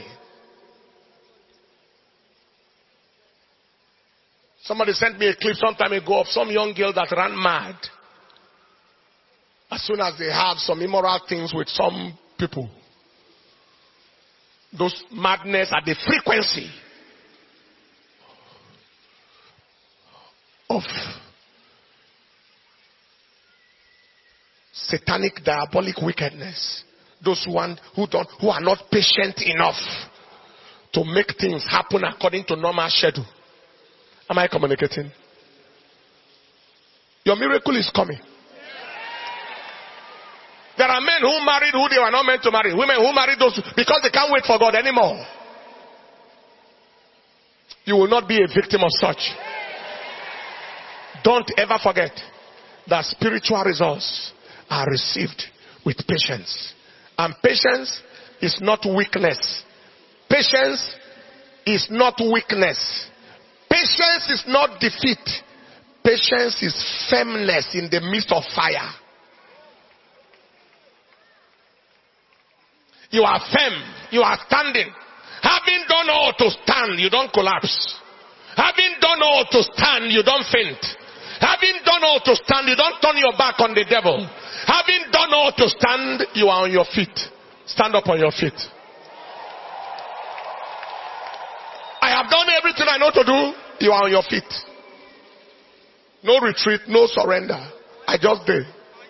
Somebody sent me a clip some time ago of some young girl that ran mad as soon as they have some immoral things with some people. Those madness are the frequency of satanic, diabolic wickedness. Those who, want, who, don't, who are not patient enough to make things happen according to normal schedule. Am I communicating? Your miracle is coming. There are men who married who they were not meant to marry. Women who married those because they can't wait for God anymore. You will not be a victim of such. Don't ever forget that spiritual results are received with patience. And patience is not weakness. Patience is not weakness. Patience is not defeat. Patience is firmness in the midst of fire. You are firm. You are standing. Having done all to stand, you don't collapse. Having done all to stand, you don't faint. Having done all to stand, you don't turn your back on the devil. Having done all to stand, you are on your feet. Stand up on your feet. I have done everything I know to do. You are on your feet. No retreat, no surrender. I just did.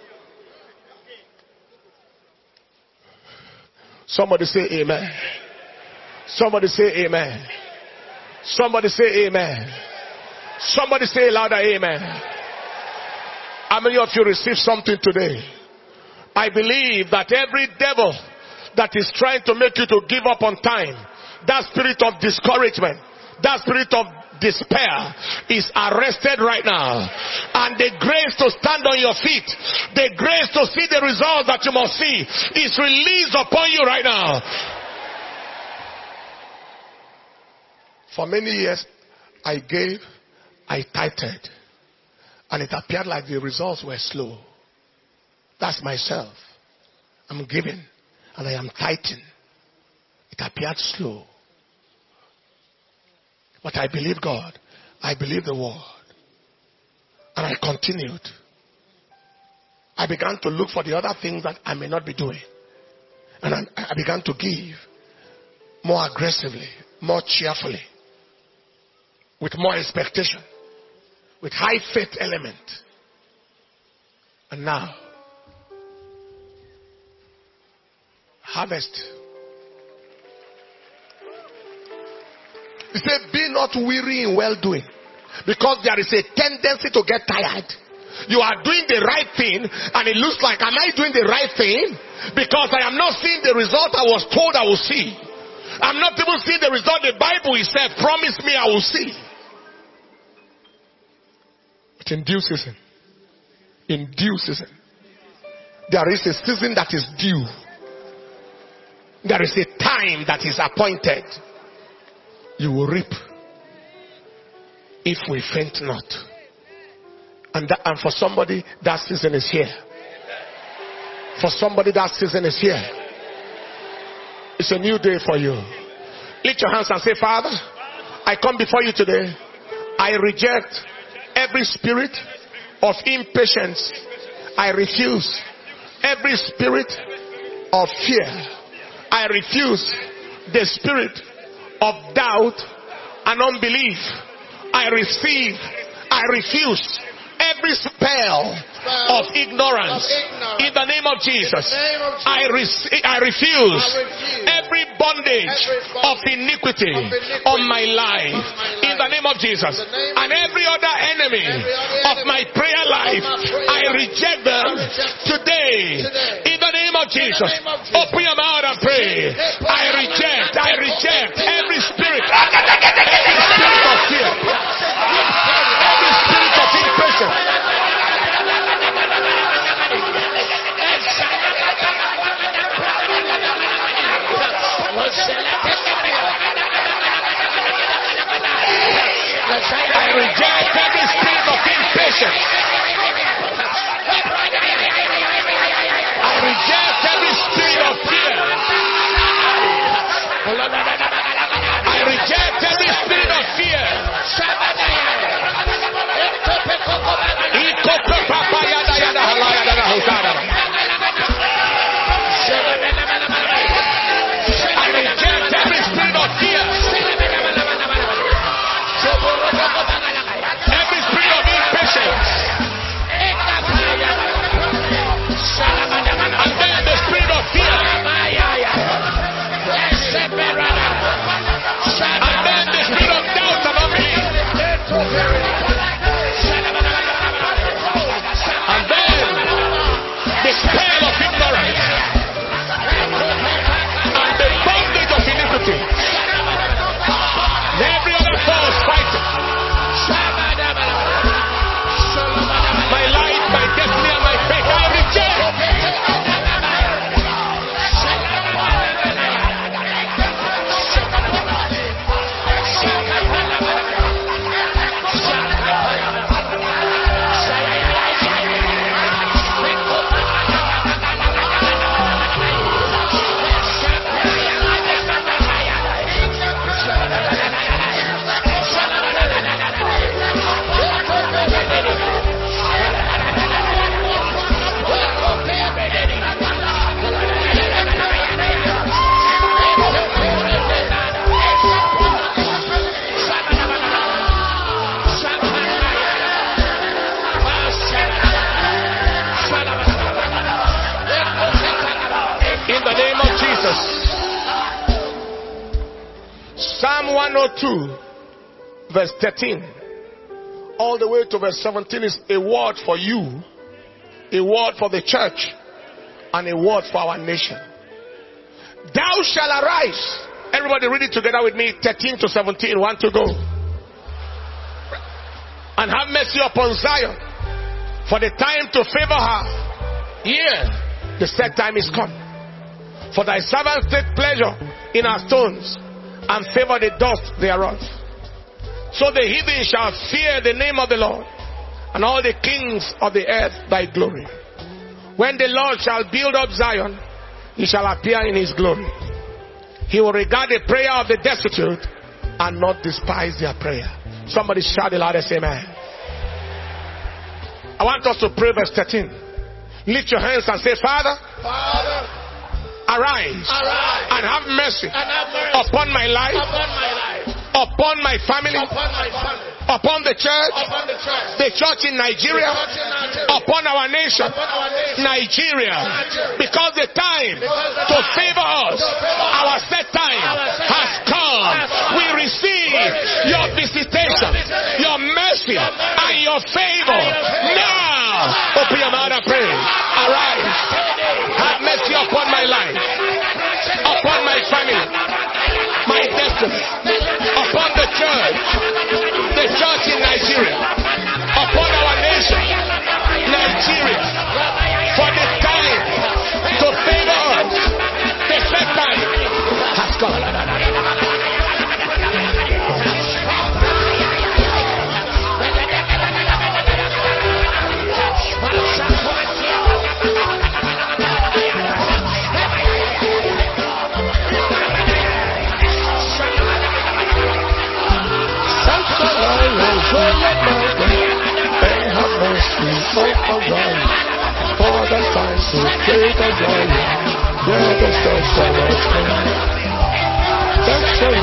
Somebody say amen. Somebody say amen. Somebody say amen. Somebody say louder amen. How many of you received something today? I believe that every devil that is trying to make you to give up on time, that spirit of discouragement, that spirit of despair is arrested right now. And the grace to stand on your feet, the grace to see the results that you must see is released upon you right now. For many years, I gave, I tightened, and it appeared like the results were slow. That's myself. I'm giving, and I am tightening. It appeared slow. But I believe God. I believe the word. And I continued. I began to look for the other things that I may not be doing. And I, I began to give more aggressively, more cheerfully, with more expectation, with high faith element. And now, harvest. He said, be not weary in well-doing. Because there is a tendency to get tired. You are doing the right thing, and it looks like, am I doing the right thing? Because I am not seeing the result I was told I will see. I'm not even seeing the result the Bible itself promised me I will see. But in due season, in due season, there is a season that is due. There is a time that is appointed. You will reap if we faint not. And, that, and for somebody, that season is here. For somebody, that season is here. It's a new day for you. Lift your hands and say, Father, I come before you today. I reject every spirit of impatience. I refuse every spirit of fear. I refuse the spirit of doubt and unbelief. I receive, I refuse every spell of ignorance in the name of Jesus. I, re- I refuse every bondage of iniquity on my life in the name of Jesus. And every other enemy of my prayer life, I reject them today in the name of Jesus. Open your mouth and pray. I reject, I reject every spirit, every spirit of fear, every spirit of impatience. I reject every spirit of impatience. I reject every spirit of fear. go to verse thirteen, all the way to verse seventeen is a word for you, a word for the church, and a word for our nation. Thou shalt arise. Everybody read it together with me. thirteen to seventeen. One to go. And have mercy upon Zion, for the time to favor her. Yeah, the set time is come. For thy servants take pleasure in our stones, and favor the dust thereof. So the heathen shall fear the name of the Lord, and all the kings of the earth thy glory. When the Lord shall build up Zion, he shall appear in his glory. He will regard the prayer of the destitute and not despise their prayer. Somebody shout the loudest amen. I want us to pray verse thirteen. Lift your hands and say, Father, Father, arise, arise and have mercy, and have mercy upon my life, upon my life, upon my family, upon my family, upon the church, upon the church, the church in Nigeria, the church in Nigeria, upon our nation, upon our nation, Nigeria, Nigeria. because the time Because the to time favor us, to favor us, our set time our set has time come. has come. We receive We receive your visitation, your visitation, your mercy, your mercy, and your favor. and your favor. Now, open your mouth and pray. Arise, have mercy upon my life, upon my family, my destiny, upon the church, the church in Nigeria, upon our nation, Nigeria, for the time to favor us. The set time has come. For the time to favor Zion, yeah, the stars shall not come. That's right.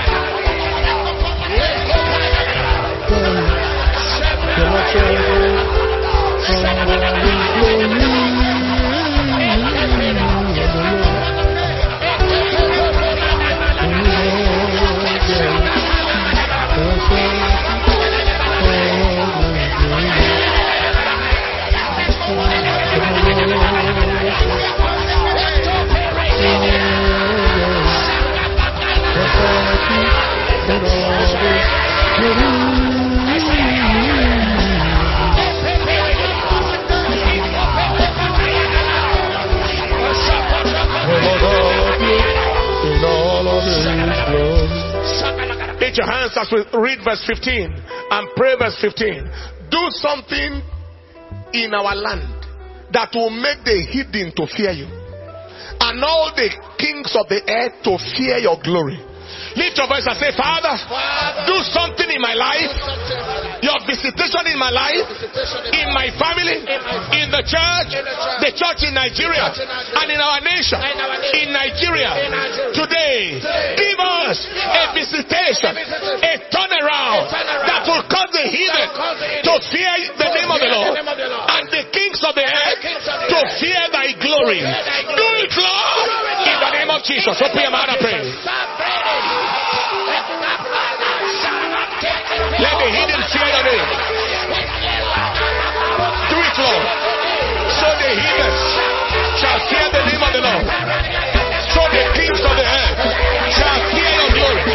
Lift your hands as we read verse fifteen and pray verse fifteen. Do something in our land that will make the heathen to fear you, and all the kings of the earth to fear your glory. Lift your voice and say, Father, Father, do something in my life, your visitation in my life, in my family, in the church, the church in Nigeria, and in our nation, in Nigeria. Today, give us a visitation, a turnaround that will cause the heathen to fear the name of the Lord, and the kings of the earth to fear thy glory. Do it, Lord, in the name of Jesus. Open your mouth and pray. Let the heathen fear your name. Do it, Lord. So the heathen shall fear the name of the Lord. So the kings of the earth shall fear your glory.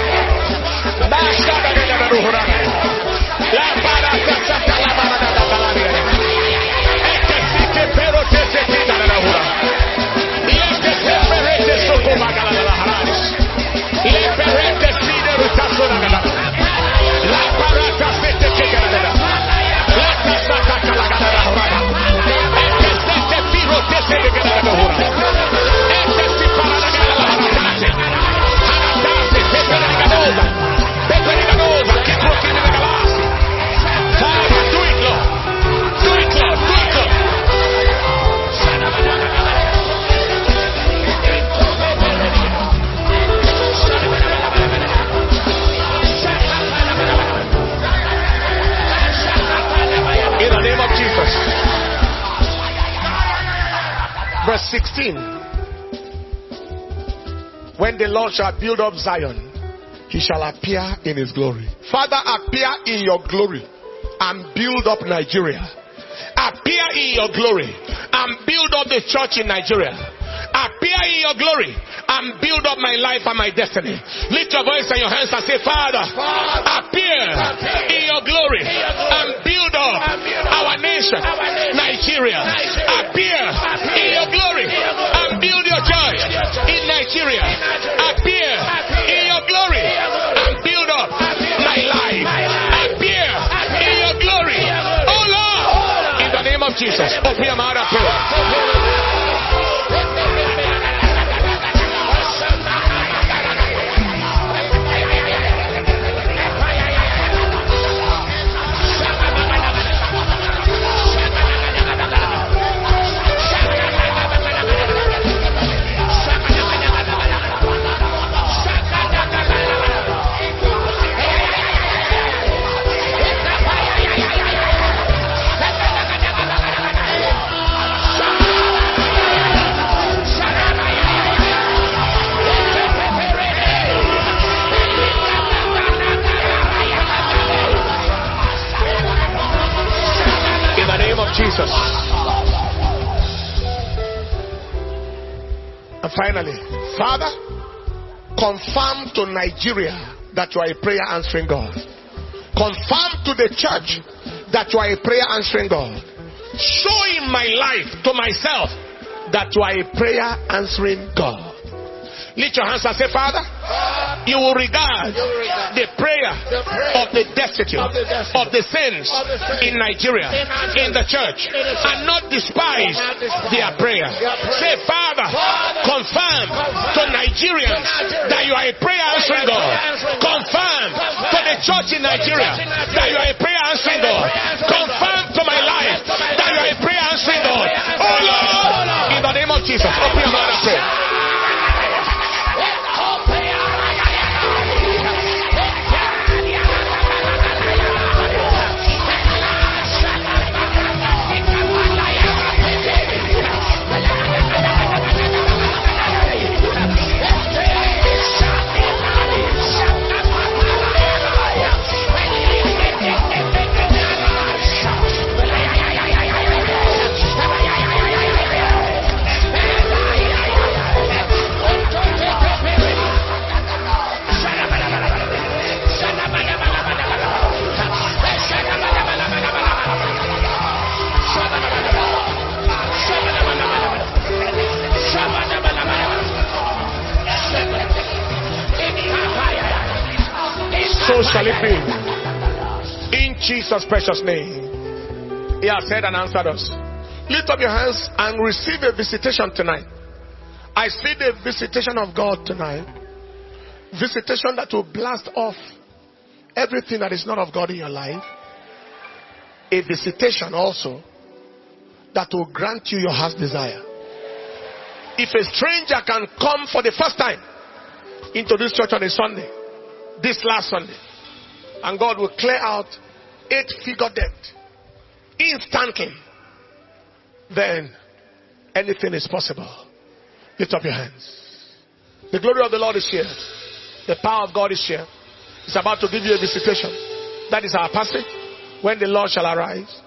Verse sixteen. When the Lord shall build up Zion, He shall appear in his glory. Father, appear in your glory and build up Nigeria. Appear in your glory and build up the church in Nigeria. Appear in your glory and build up my life and my destiny. Lift your voice and your hands and say, Father, appear in your glory and build up our nation, Nigeria. Appear in your glory and build your church in Nigeria. Appear in your glory and build up my life. Appear in your glory. Oh Lord, in the name of Jesus, open your mouth and pray. Jesus. And finally, Father, confirm to Nigeria that you are a prayer answering God. Confirm to the church that you are a prayer answering God. Show in my life to myself that you are a prayer answering God. Lift your hands and say, Father, you will regard the prayer of the destitute, of the saints in Nigeria, in the church, and not despise their prayer. Say, Father, confirm to Nigerians that you are a prayer answering God. Confirm to the church in Nigeria that you are a prayer answering God. Confirm to my life that you are a prayer answering God. Oh Lord, in the name of Jesus, open your mouth and pray. So shall it be. In Jesus' precious name. He has said and answered us. Lift up your hands and receive a visitation tonight. I see the visitation of God tonight. Visitation that will blast off everything that is not of God in your life. A visitation also that will grant you your heart's desire. If a stranger can come for the first time into this church on a Sunday, this last Sunday, and God will clear out eight figure debt instantly, then anything is possible. Lift up your hands. The glory of the Lord is here. The power of God is here. It's about to give you a visitation. That is our passage. When the Lord shall arise.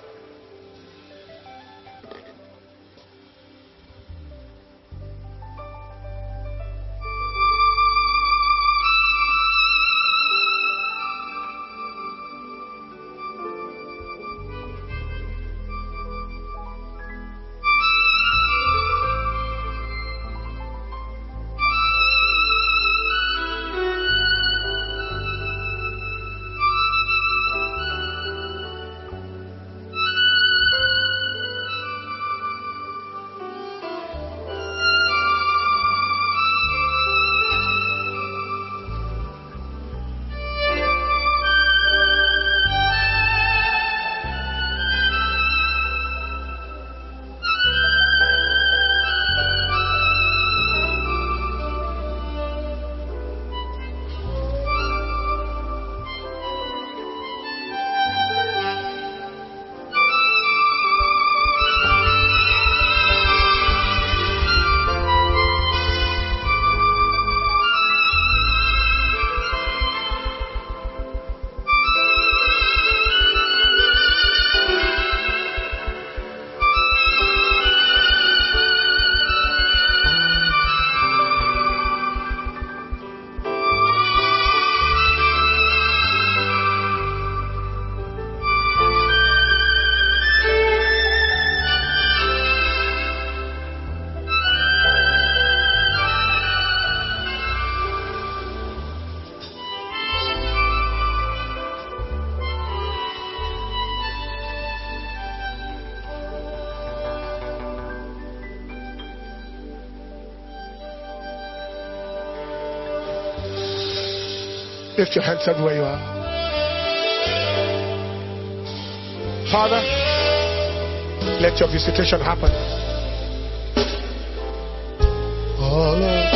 Lift your hands everywhere you are. Father, let your visitation happen. Oh Lord.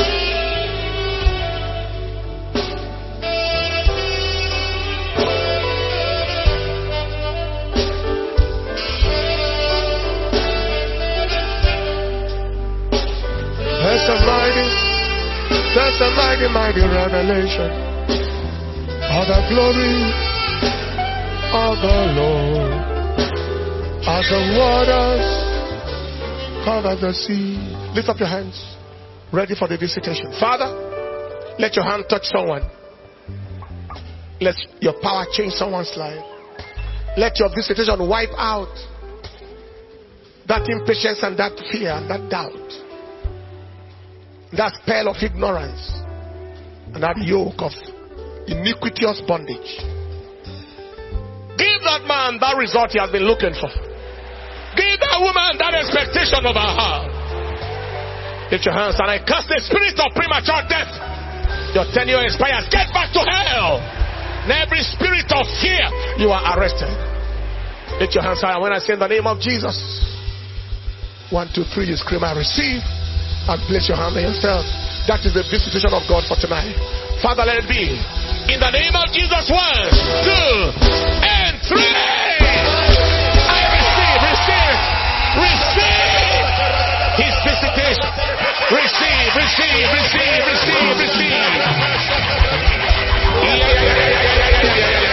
There's a mighty, there's a mighty, mighty revelation of the glory of the Lord as the waters cover the sea. Lift up your hands, ready for the visitation. Father, let your hand touch someone. Let your power change someone's life. Let your visitation wipe out that impatience and that fear and that doubt, that spell of ignorance and that yoke of iniquitous bondage. Give that man that result he has been looking for. Give that woman that expectation of her heart. Lift your hands and I cast the spirit of premature death. Your tenure expires. Get back to hell. And every spirit of fear, you are arrested. Lift your hands high. When I say in the name of Jesus, one, two, three, you scream, I receive. And place your hand on yourself. That is the visitation of God for tonight. Father, let it be. In the name of Jesus, one, two, and three. I receive, receive, receive His visitation. Receive, receive, receive, receive, receive. Yeah, yeah, yeah, yeah, yeah, yeah,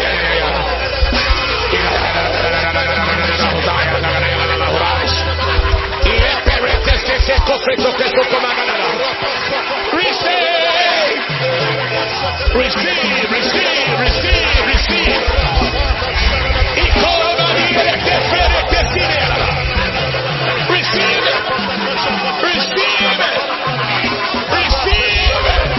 Receive, receive, receive, receive, receive. Receive it, receive it, receive it.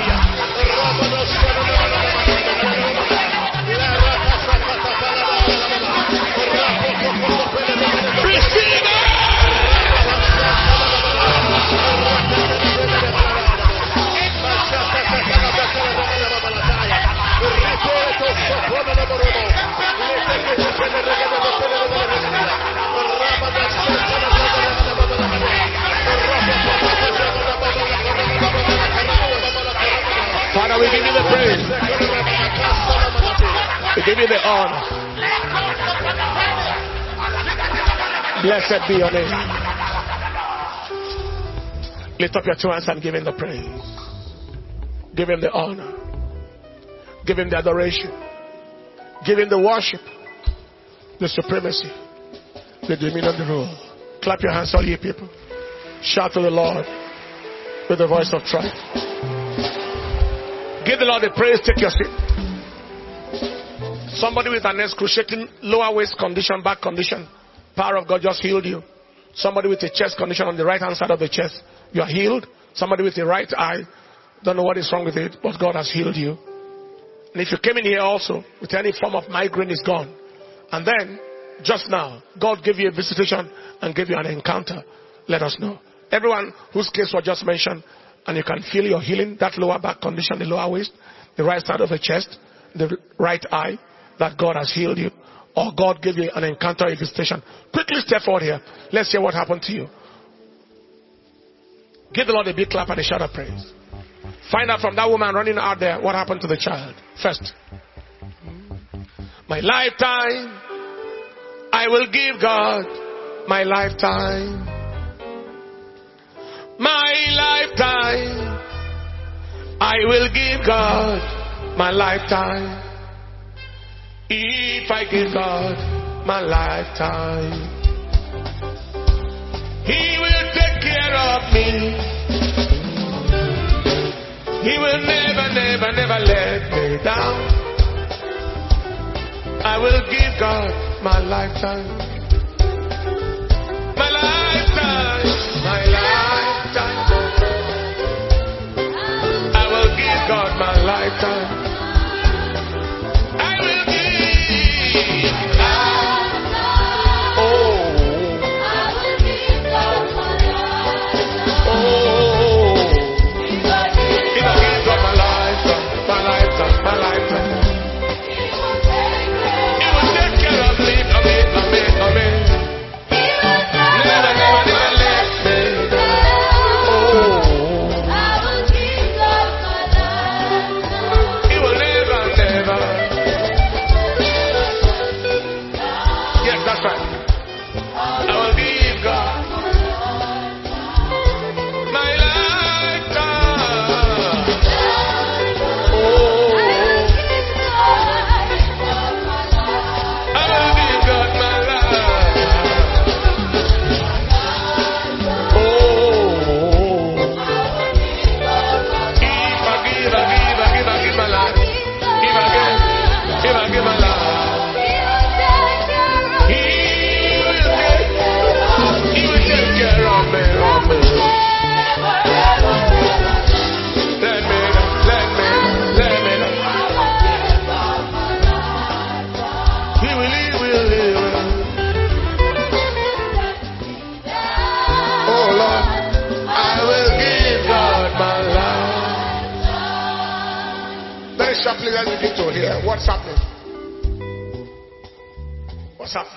Receive it. Father, we give you the praise. We give you the honor. Blessed be your name. Lift up your two hands and give him the praise. Give him the honor. Give him the adoration. Give him the worship. The supremacy. The dominion, the rule. Clap your hands, all ye people. Shout to the Lord with the voice of triumph. Give the Lord the praise. Take your seat. Somebody with an excruciating lower waist condition, back condition. Power of God just healed you. Somebody with a chest condition on the right hand side of the chest. You are healed. Somebody with a right eye. Don't know what is wrong with it, but God has healed you. And if you came in here also with any form of migraine, is gone. And then, just now, God gave you a visitation and gave you an encounter. Let us know. Everyone whose case was just mentioned, and you can feel your healing, that lower back condition, the lower waist, the right side of the chest, the right eye, that God has healed you. Or God gave you an encounter, a visitation. Quickly step forward here. Let's hear what happened to you. Give the Lord a big clap and a shout of praise. Find out from that woman running out there what happened to the child. First, my lifetime, I will give God my lifetime. My lifetime, I will give God my lifetime. If I give God my lifetime, He will take care of me. He will never, never, never let me down. I will give God my lifetime. My lifetime, my lifetime. I will give God my lifetime. I will give. Oh. I will give God my lifetime. Oh. If I give God my lifetime, my lifetime, my lifetime. let's begin to hear what's happening. What's happening?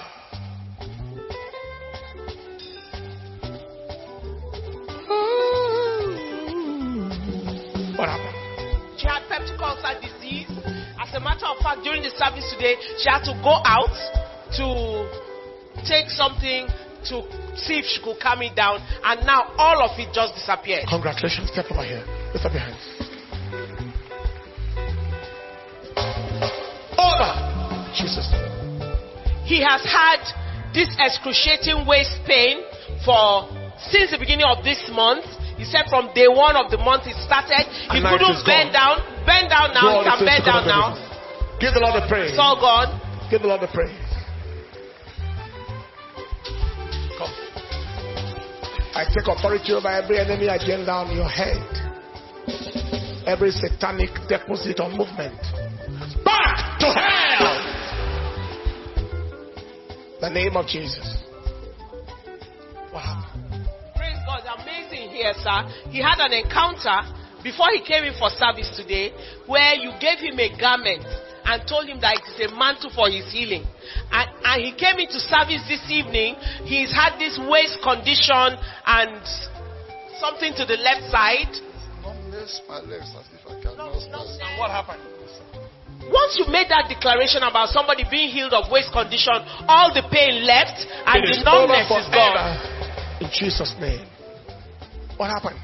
What happened? She had peptic ulcer disease. As a matter of fact, during the service today, she had to go out to take something to see if she could calm it down, and now all of it just disappeared. Congratulations. Step over here. Lift up your hands. Over. Jesus. He has had this excruciating waist pain for since the beginning of this month. He said from day one of the month it started. He And now it couldn't is bend gone. down. Bend down Do now. all He the can things bend to down come now. up. Give the Lord the praise. It's all gone. Give the Lord the praise. Come. I take authority over every enemy agenda on your head. Every satanic deposit or movement. Back to hell! The name of Jesus. What happened? Praise God. Amazing here, sir. He had an encounter before he came in for service today where you gave him a garment and told him that it is a mantle for his healing. And, and he came into service this evening. He's had this waist condition and something to the left side. My legs as if I cannot stand. And what happened? Once you made that declaration about somebody being healed of waist condition, all the pain left and It the is numbness over is gone. forever. In Jesus' name. What happened?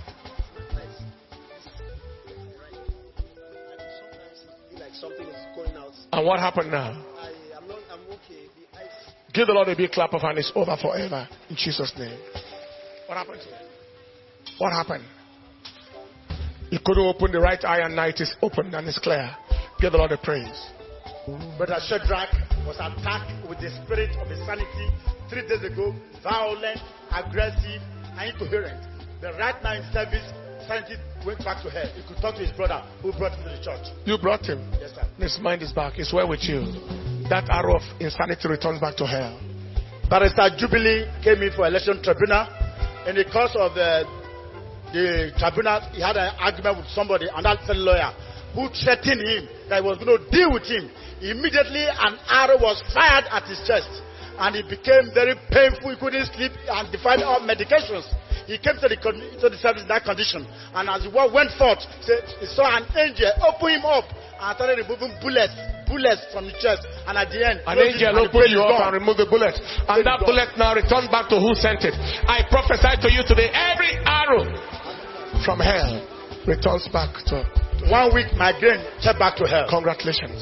Like something is going out. And what happened now? I am not. I'm okay. The ice. Give the Lord a big clap of hand. It's over forever. In Jesus' name. What happened to him? What happened? He couldn't open the right eye and now it is open and it's clear. Give the Lord a praise. Brother Shadrach was attacked with the spirit of insanity three days ago. Violent, aggressive, and incoherent. But right now in service, sanity went back to hell. He could talk to his brother who brought him to the church. You brought him. Yes, sir. His mind is back. It's well with you. That arrow of insanity returns back to hell. Barrister Jubilee came in for election tribunal. In the course of the, the tribunal, he had an argument with somebody, and that fellow lawyer, who threatened him that he was going to deal with him. Immediately, an arrow was fired at his chest, and it became very painful. He couldn't sleep and defied all medications. He came to the, to the service in that condition, and as he went forth, he saw an angel open him up and started removing bullets, bullets from the chest, and at the end, an angel opened you up and removed the bullet, and that bullet now returned back to who sent it. I prophesy to you today, every arrow from hell returns back to one week migraine, check back to hell. Congratulations.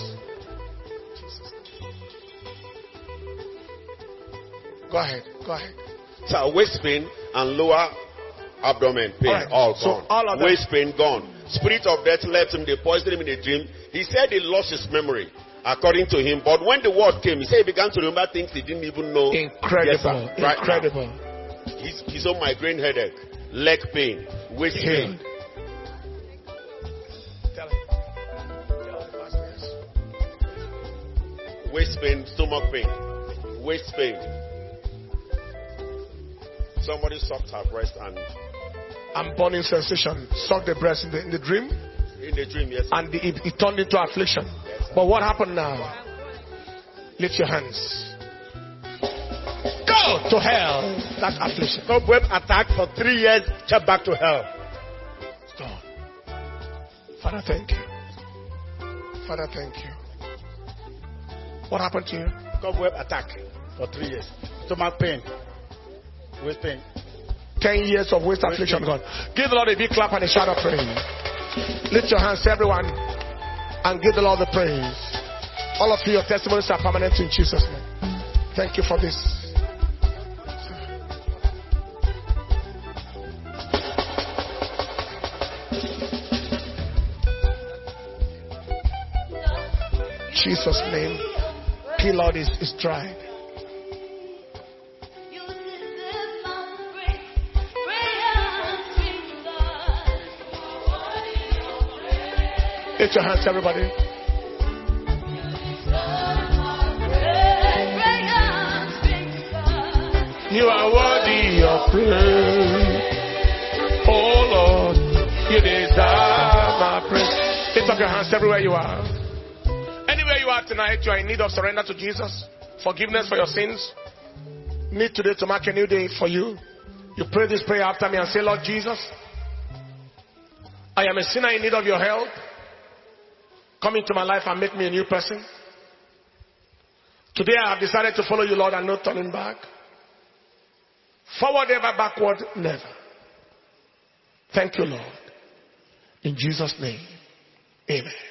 Go ahead. Go ahead. So waist pain and lower abdomen pain, all, right. all so gone. All of them. Waist pain gone. Spirit of death left him. They poisoned him in a dream. He said he lost his memory, according to him. But when the word came, he said he began to remember things he didn't even know. Incredible. Yes, right Incredible. Now. He's, he's on migraine headache, leg pain, waist Healed. pain. Tell him. Tell the pastors. Waist pain, stomach pain, waist pain. Somebody sucked her breast and and burning sensation. Suck the breast in the, in the dream. In the dream, yes. And the, it, it turned into affliction. Yes, but what happened now? Lift your hands. Go to hell. That affliction. Cobweb attack for three years, check back to hell. Stop. Father, thank you. Father, thank you. What happened to you? Cobweb attack for three years. Stomach pain. Waist pain. Ten years of waist affliction gone. Give the Lord a big clap and a shout of praise. Lift your hands, everyone, and give the Lord the praise. All of you, your testimonies are permanent in Jesus' name. Thank you for this. Jesus' name, keloid is, is dried. Lift your hands, everybody. You are worthy of praise. Oh Lord, you deserve my praise. Lift up your hands everywhere you are. Anywhere you are tonight, you are in need of surrender to Jesus, forgiveness for your sins. Need today to mark a new day for you. You pray this prayer after me and say, Lord Jesus, I am a sinner in need of your help. Come into my life and make me a new person. Today I have decided to follow you, Lord, and no turning back. Forward ever, backward never. Thank you, Lord. In Jesus' name, amen.